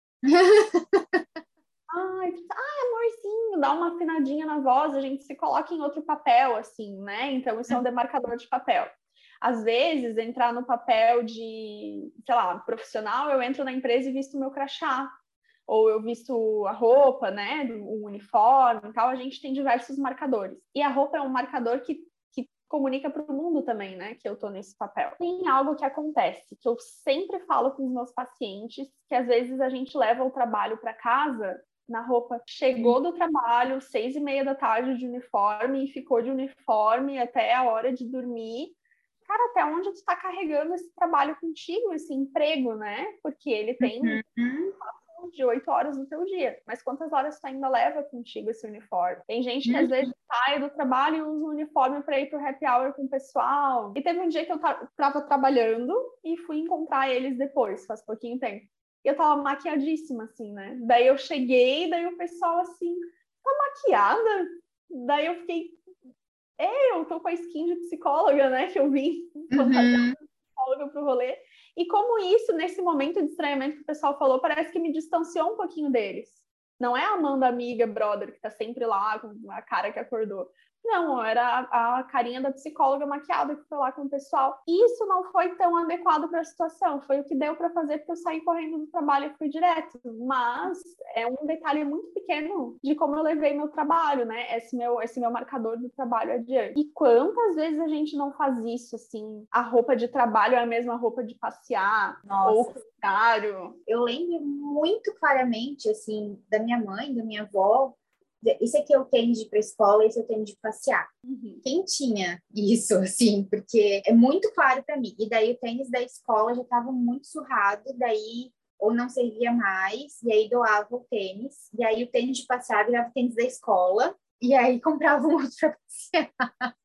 Ai, amorzinho, dá uma afinadinha na voz, a gente se coloca em outro papel, assim, né? Então, isso é um demarcador de papel. Às vezes, entrar no papel de, sei lá, profissional, eu entro na empresa e visto o meu crachá, ou eu visto a roupa, né, o uniforme e tal, a gente tem diversos marcadores. E a roupa é um marcador que comunica para o mundo também, né, que eu tô nesse papel. Tem algo que acontece, que eu sempre falo com os meus pacientes, que às vezes a gente leva o trabalho para casa na roupa. Chegou do trabalho, 6:30 da tarde de uniforme, e ficou de uniforme até a hora de dormir. Cara, até onde tu tá carregando esse trabalho contigo, esse emprego, né? Porque ele tem de 8 horas no teu dia. Mas quantas horas tu ainda leva contigo esse uniforme? Tem gente que às vezes sai do trabalho e usa o uniforme para ir pro happy hour com o pessoal. E teve um dia que eu tava trabalhando e fui encontrar eles depois, faz pouquinho tempo. E eu tava maquiadíssima, assim, né? Daí eu cheguei, daí o pessoal assim, tá maquiada? Daí eu fiquei, eu tô com a skin de psicóloga, né? Que eu vim fantasiada de psicóloga pro rolê. E como isso, nesse momento de estranhamento que o pessoal falou, parece que me distanciou um pouquinho deles. Não é a Amanda, amiga, brother, que tá sempre lá com a cara que acordou. Não, era a carinha da psicóloga maquiada que foi lá com o pessoal. E isso não foi tão adequado para a situação. Foi o que deu para fazer, porque eu saí correndo do trabalho e fui direto. Mas é um detalhe muito pequeno de como eu levei meu trabalho, né? Esse meu marcador do trabalho adiante. E quantas vezes a gente não faz isso, assim? A roupa de trabalho é a mesma roupa de passear. Nossa. Ou o contrário. Eu lembro muito claramente, assim, da minha mãe, da minha avó. Isso aqui eu tenho de ir para a escola, esse eu tenho de passear. Quem tinha isso, assim, porque é muito claro para mim. E daí o tênis da escola já estava muito surrado, daí ou não servia mais, e aí doava o tênis, e aí o tênis de passear virava o tênis da escola, e aí comprava um outro para passear.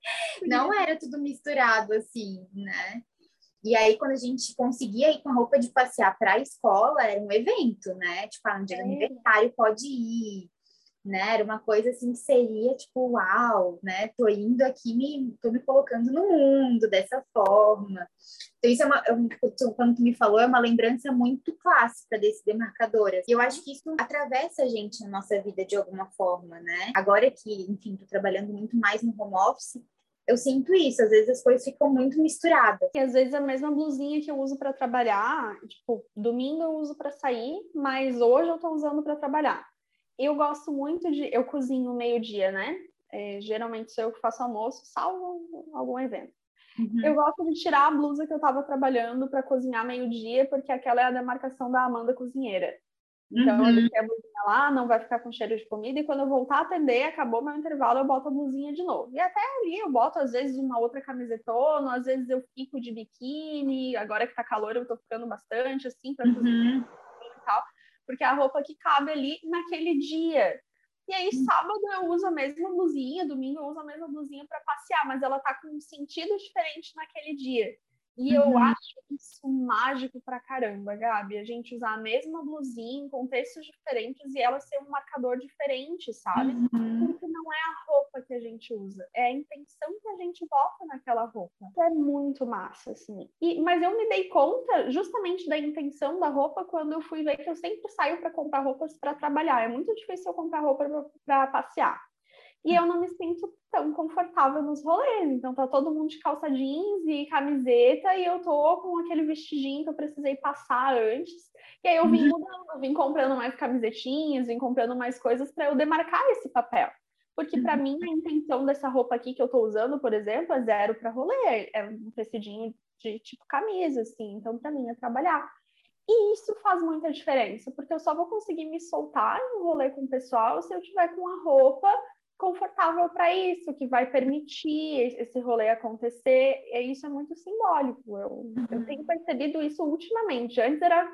Não era tudo misturado, assim, né? E aí, quando a gente conseguia ir com a roupa de passear para a escola, era um evento, né? Tipo, no dia do aniversário pode ir, né? Era uma coisa assim que seria tipo, uau, né? Tô indo aqui, tô me colocando no mundo dessa forma. Então, isso quando tu me falou, é uma lembrança muito clássica desse demarcador. E eu acho que isso atravessa a gente na nossa vida de alguma forma, né? Agora que, enfim, tô trabalhando muito mais no home office, eu sinto isso, às vezes as coisas ficam muito misturadas. E às vezes a mesma blusinha que eu uso para trabalhar, tipo, domingo eu uso para sair, mas hoje eu tô usando para trabalhar. Eu gosto muito eu cozinho meio-dia, né? Geralmente sou eu que faço almoço, salvo algum evento. Eu gosto de tirar a blusa que eu tava trabalhando para cozinhar meio-dia, porque aquela é a demarcação da Amanda cozinheira. Então, eu deixei a blusinha lá, não vai ficar com cheiro de comida, e quando eu voltar a atender, acabou meu intervalo, eu boto a blusinha de novo. E até ali eu boto, às vezes, uma outra camisetona, às vezes eu fico de biquíni, agora que tá calor eu tô ficando bastante, assim, pra cozinhar e tal, porque é a roupa que cabe ali naquele dia. E aí, sábado eu uso a mesma blusinha, domingo eu uso a mesma blusinha para passear, mas ela tá com um sentido diferente naquele dia. E eu acho isso mágico pra caramba, Gabi. A gente usar a mesma blusinha em contextos diferentes e ela ser um marcador diferente, sabe? Porque não é a roupa que a gente usa, é a intenção que a gente bota naquela roupa. É muito massa, assim. Mas eu me dei conta justamente da intenção da roupa quando eu fui ver que eu sempre saio para comprar roupas para trabalhar. É muito difícil eu comprar roupa para passear. E eu não me sinto tão confortável nos rolês. Então tá todo mundo de calça jeans e camiseta e eu tô com aquele vestidinho que eu precisei passar antes. E aí eu vim mudando, eu vim comprando mais camisetinhas, vim comprando mais coisas para eu demarcar esse papel. Porque para mim a intenção dessa roupa aqui que eu tô usando, por exemplo, é zero para rolê, é um tecidinho de tipo camisa, assim. Então para mim é trabalhar. E isso faz muita diferença, porque eu só vou conseguir me soltar no rolê com o pessoal se eu tiver com a roupa confortável para isso, que vai permitir esse rolê acontecer. E isso é muito simbólico. Eu tenho percebido isso ultimamente. Antes era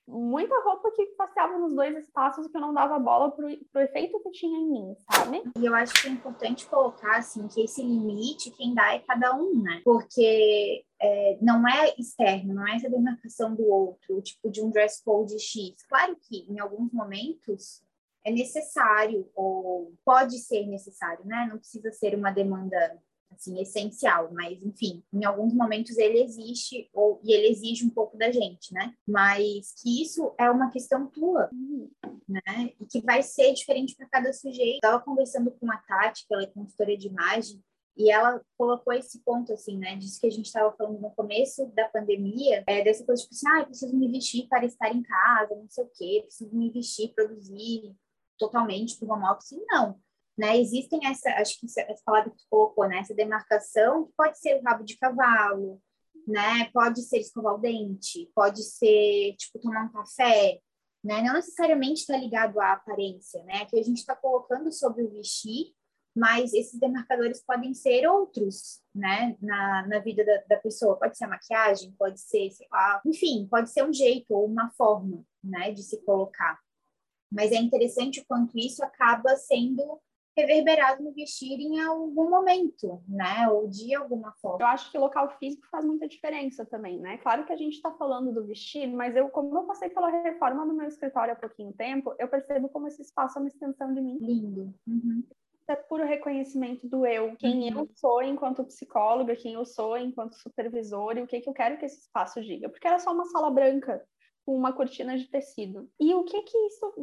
muita roupa que passeava nos dois espaços que eu não dava bola pro efeito que tinha em mim, sabe? E eu acho que é importante colocar, assim, que esse limite, quem dá é cada um, né? Porque não é externo, não é essa demarcação do outro, tipo de um dress code X. Claro que em alguns momentos é necessário, ou pode ser necessário, né? Não precisa ser uma demanda assim, essencial, mas enfim, em alguns momentos ele existe e ele exige um pouco da gente, né? Mas que isso é uma questão tua, né? E que vai ser diferente para cada sujeito. Estava conversando com a Tati, que ela é consultora de imagem, e ela colocou esse ponto, assim, né? Disso que a gente estava falando no começo da pandemia, dessa coisa, tipo assim, eu preciso me vestir para estar em casa, não sei o quê, preciso me vestir, produzir totalmente para o home office. Não, né? Existem acho que essa palavra que tu colocou, né? Essa demarcação, que pode ser o rabo de cavalo, né? Pode ser escovar o dente, pode ser, tipo, tomar um café, né? Não necessariamente está ligado à aparência, né? Que a gente está colocando sobre o vestir, mas esses demarcadores podem ser outros, né? Na vida da pessoa. Pode ser a maquiagem, pode ser, sei lá, enfim, pode ser um jeito ou uma forma, né? De se colocar. Mas é interessante o quanto isso acaba sendo reverberado no vestir em algum momento, né? Ou de alguma forma. Eu acho que o local físico faz muita diferença também, né? Claro que a gente está falando do vestir, mas como eu passei pela reforma no meu escritório há pouquinho tempo, eu percebo como esse espaço é uma extensão de mim. Lindo. Uhum. É puro reconhecimento do eu, quem eu sou enquanto psicóloga, quem eu sou enquanto supervisora e o que eu quero que esse espaço diga. Porque era só uma sala branca com uma cortina de tecido. E o que isso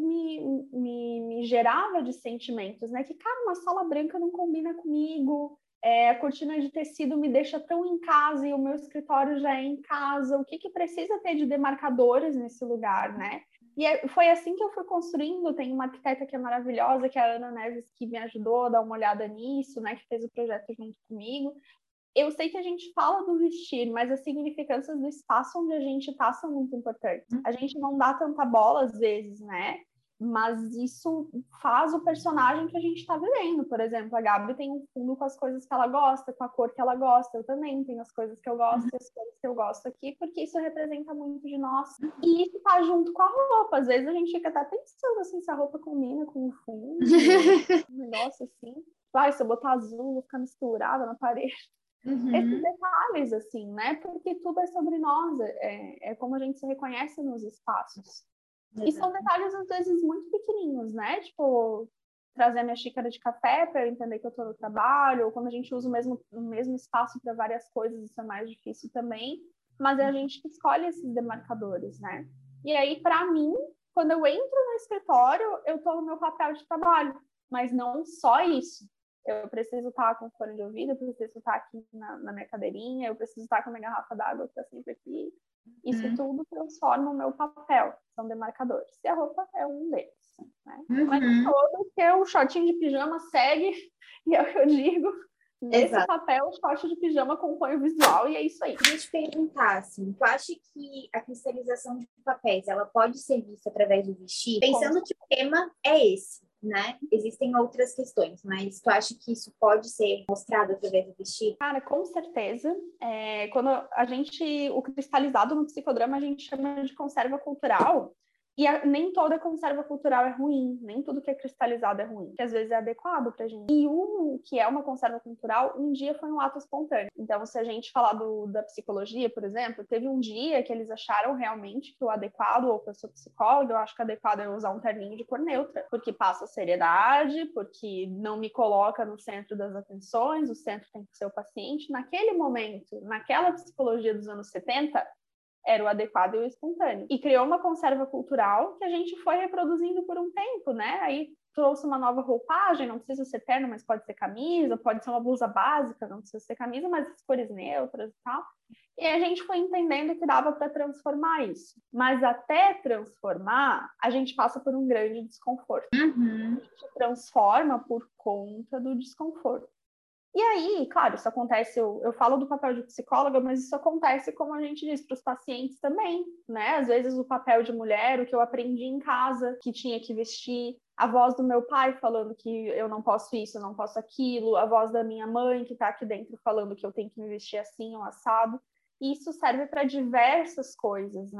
me gerava de sentimentos, né? Que, cara, uma sala branca não combina comigo, a cortina de tecido me deixa tão em casa e o meu escritório já é em casa. O que precisa ter de demarcadores nesse lugar, né? E foi assim que eu fui construindo. Tem uma arquiteta que é maravilhosa, que é a Ana Neves, que me ajudou a dar uma olhada nisso, né? Que fez o projeto junto comigo. Eu sei que a gente fala do vestir, mas as significâncias do espaço onde a gente está são muito importantes. A gente não dá tanta bola às vezes, né? Mas isso faz o personagem que a gente está vivendo. Por exemplo, a Gabi tem um fundo com as coisas que ela gosta, com a cor que ela gosta. Eu também tenho as coisas que eu gosto e as cores que eu gosto aqui, porque isso representa muito de nós. E isso tá junto com a roupa. Às vezes a gente fica até pensando assim, se a roupa combina com o fundo, um negócio assim. Vai, se eu botar azul, vou ficar misturada na parede. Esses detalhes, assim, né? Porque tudo é sobre nós, é como a gente se reconhece nos espaços. E são detalhes, às vezes, muito pequenininhos, né? Tipo, trazer a minha xícara de café para eu entender que eu estou no trabalho, ou quando a gente usa o mesmo espaço para várias coisas, isso é mais difícil também. Mas é a gente que escolhe esses demarcadores, né? E aí, para mim, quando eu entro no escritório, eu estou no meu papel de trabalho. Mas não só isso. Eu preciso estar com fone de ouvido, eu preciso estar aqui na minha cadeirinha, eu preciso estar com a minha garrafa d'água que está sempre aqui. Isso tudo transforma o meu papel, são demarcadores. E a roupa é um deles, né? Mas todo que o shortinho de pijama segue, e é o que eu digo, nesse papel, o short de pijama compõe o visual, e é isso aí. Queria te perguntar, assim, tu acha que a cristalização de papéis, ela pode ser vista através do vestir? Pensando que o tema é esse, né? Existem outras questões, mas tu acha que isso pode ser mostrado através do vestir? Cara, com certeza. Quando o cristalizado no psicodrama a gente chama de conserva cultural, e nem toda conserva cultural é ruim, nem tudo que é cristalizado é ruim, que às vezes é adequado pra gente. E o que é uma conserva cultural, um dia foi um ato espontâneo. Então, se a gente falar da psicologia, por exemplo, teve um dia que eles acharam realmente que o adequado, ou que eu sou psicóloga, eu acho que o adequado é usar um terninho de cor neutra, porque passa seriedade, porque não me coloca no centro das atenções, o centro tem que ser o paciente. Naquele momento, naquela psicologia dos anos 70, era o adequado e o espontâneo. E criou uma conserva cultural que a gente foi reproduzindo por um tempo, né? Aí trouxe uma nova roupagem, não precisa ser terno, mas pode ser camisa, pode ser uma blusa básica, não precisa ser camisa, mas as cores neutras e tal. E a gente foi entendendo que dava para transformar isso. Mas até transformar, a gente passa por um grande desconforto. A gente transforma por conta do desconforto. E aí, claro, isso acontece, eu falo do papel de psicóloga, mas isso acontece, como a gente diz, para os pacientes também, né? Às vezes o papel de mulher, o que eu aprendi em casa, que tinha que vestir, a voz do meu pai falando que eu não posso isso, eu não posso aquilo, a voz da minha mãe que está aqui dentro falando que eu tenho que me vestir assim ou assado. E isso serve para diversas coisas, né?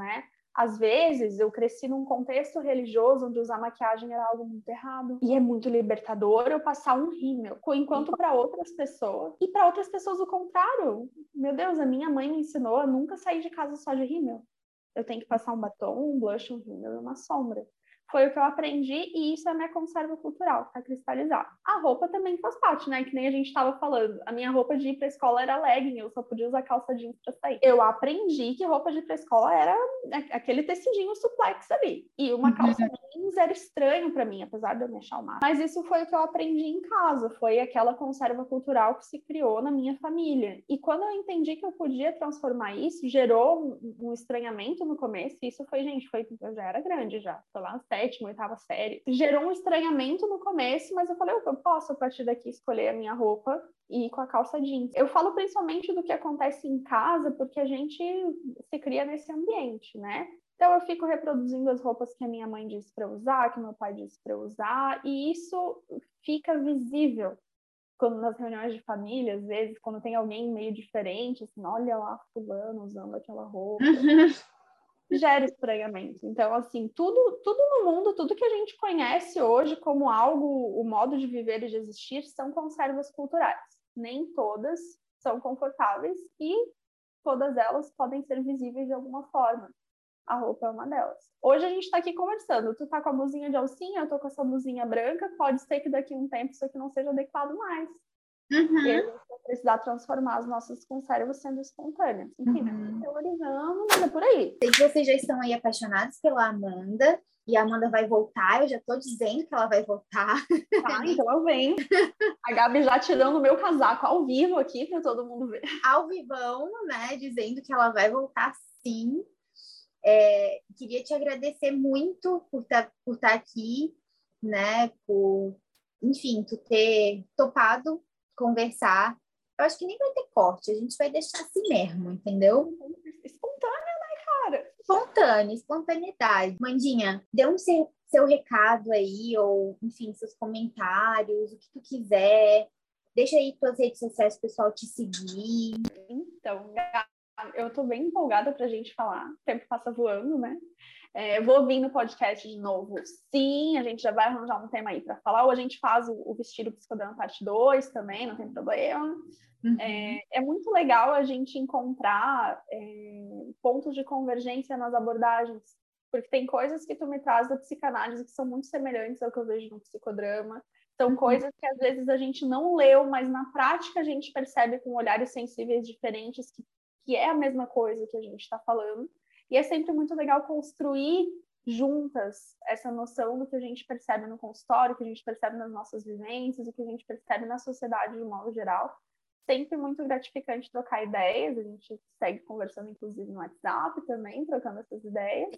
Às vezes, eu cresci num contexto religioso onde usar maquiagem era algo muito errado. E é muito libertador eu passar um rímel. Enquanto para outras pessoas... E para outras pessoas o contrário. Meu Deus, a minha mãe me ensinou a nunca sair de casa só de rímel. Eu tenho que passar um batom, um blush, um rímel e uma sombra. Foi o que eu aprendi e isso é a minha conserva cultural, tá cristalizado. A roupa também faz parte, né? Que nem a gente estava falando. A minha roupa de ir pra escola era legging, eu só podia usar calça jeans pra sair. Eu aprendi que roupa de ir pra escola era aquele tecidinho suplex ali. E uma calça jeans era estranho pra mim, apesar de eu me achar o máximo. Mas isso foi o que eu aprendi em casa, foi aquela conserva cultural que se criou na minha família. E quando eu entendi que eu podia transformar isso, gerou um estranhamento no começo. E isso foi, gente, eu já era grande já. Foi lá no 7ª, 8ª série. Gerou um estranhamento no começo, mas eu falei, eu posso a partir daqui escolher a minha roupa e ir com a calça jeans. Eu falo principalmente do que acontece em casa, porque a gente se cria nesse ambiente, né? Então eu fico reproduzindo as roupas que a minha mãe disse para usar, que meu pai disse para usar, e isso fica visível quando nas reuniões de família, às vezes, quando tem alguém meio diferente, assim, olha lá fulano usando aquela roupa. Gera estranhamento. Então, assim, tudo no mundo, tudo que a gente conhece hoje como algo, o modo de viver e de existir, são conservas culturais. Nem todas são confortáveis e todas elas podem ser visíveis de alguma forma. A roupa é uma delas. Hoje a gente está aqui conversando. Tu tá com a blusinha de alcinha, eu tô com essa blusinha branca. Pode ser que daqui a um tempo isso aqui não seja adequado mais. E a gente vai precisar transformar as nossas conservas sendo espontâneas. Enfim, teorizando, mas é por aí. Sei que vocês já estão aí apaixonados pela Amanda, e a Amanda vai voltar, eu já tô dizendo que ela vai voltar. Tá, então eu venho. A Gabi já tirando o meu casaco ao vivo aqui para todo mundo ver. Ao vivão, né, dizendo que ela vai voltar sim. Queria te agradecer muito por tá aqui, né, enfim, tu ter topado conversar. Eu acho que nem vai ter corte, a gente vai deixar assim mesmo, entendeu? Espontânea, né, cara? Espontaneidade. Mandinha, dê um seu recado aí, ou, enfim, seus comentários, o que tu quiser. Deixa aí tuas redes sociais pro pessoal te seguir. Então, eu tô bem empolgada pra gente falar. O tempo passa voando, né? Eu vou vir no podcast de novo. Sim, a gente já vai arranjar um tema aí para falar, ou a gente faz o Vestido Psicodrama parte 2 também, não tem problema. É muito legal a gente encontrar pontos de convergência nas abordagens, porque tem coisas que tu me traz da psicanálise que são muito semelhantes ao que eu vejo no psicodrama. São coisas que às vezes a gente não leu, mas na prática a gente percebe com olhares sensíveis diferentes que é a mesma coisa que a gente está falando. E é sempre muito legal construir juntas essa noção do que a gente percebe no consultório, que a gente percebe nas nossas vivências, o que a gente percebe na sociedade de modo geral. Sempre muito gratificante trocar ideias, a gente segue conversando inclusive no WhatsApp também, trocando essas ideias.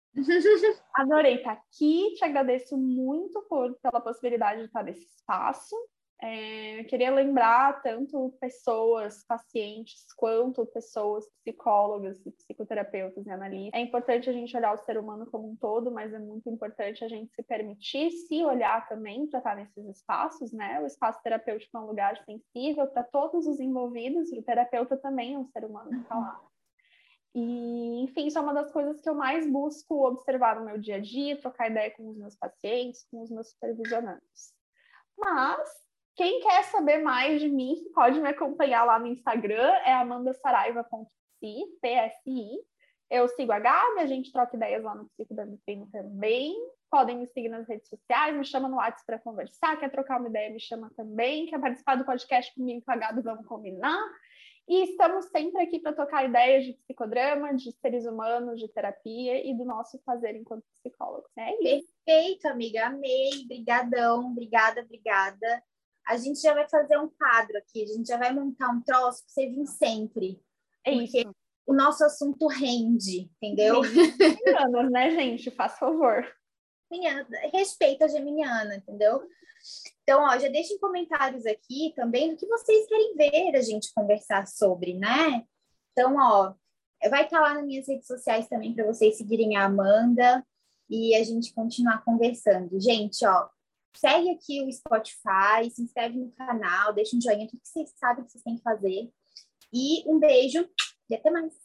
Adorei estar aqui, te agradeço muito pela possibilidade de estar nesse espaço. Queria lembrar tanto pessoas, pacientes, quanto pessoas, psicólogas, psicoterapeutas e analistas. É importante a gente olhar o ser humano como um todo, mas é muito importante a gente se permitir se olhar também para estar nesses espaços, né? O espaço terapêutico é um lugar sensível para todos os envolvidos, e o terapeuta também é um ser humano que está lá. E, enfim, isso é uma das coisas que eu mais busco observar no meu dia a dia, trocar ideia com os meus pacientes, com os meus supervisionantes. Mas quem quer saber mais de mim, pode me acompanhar lá no Instagram, é amandasaraiva.psi. Eu sigo a Gabi, a gente troca ideias lá no Psico da Vitrine também. Podem me seguir nas redes sociais, me chama no WhatsApp para conversar, quer trocar uma ideia, me chama também. Quer participar do podcast comigo, com a Gabi, vamos combinar. E estamos sempre aqui para tocar ideias de psicodrama, de seres humanos, de terapia e do nosso fazer enquanto psicólogos. É isso. Perfeito, amiga. Amei. Brigadão. Obrigada. A gente já vai fazer um quadro aqui. A gente já vai montar um troço para você vir sempre. É isso. O nosso assunto rende, entendeu? Geminianas, né, gente? Faz favor. Respeita a geminiana, entendeu? Então, ó, já deixem comentários aqui também do que vocês querem ver a gente conversar sobre, né? Então, ó, vai estar lá nas minhas redes sociais também para vocês seguirem a Amanda e a gente continuar conversando. Gente, ó, segue aqui o Spotify, se inscreve no canal, deixa um joinha, tudo que vocês sabem que vocês têm que fazer. E um beijo e até mais!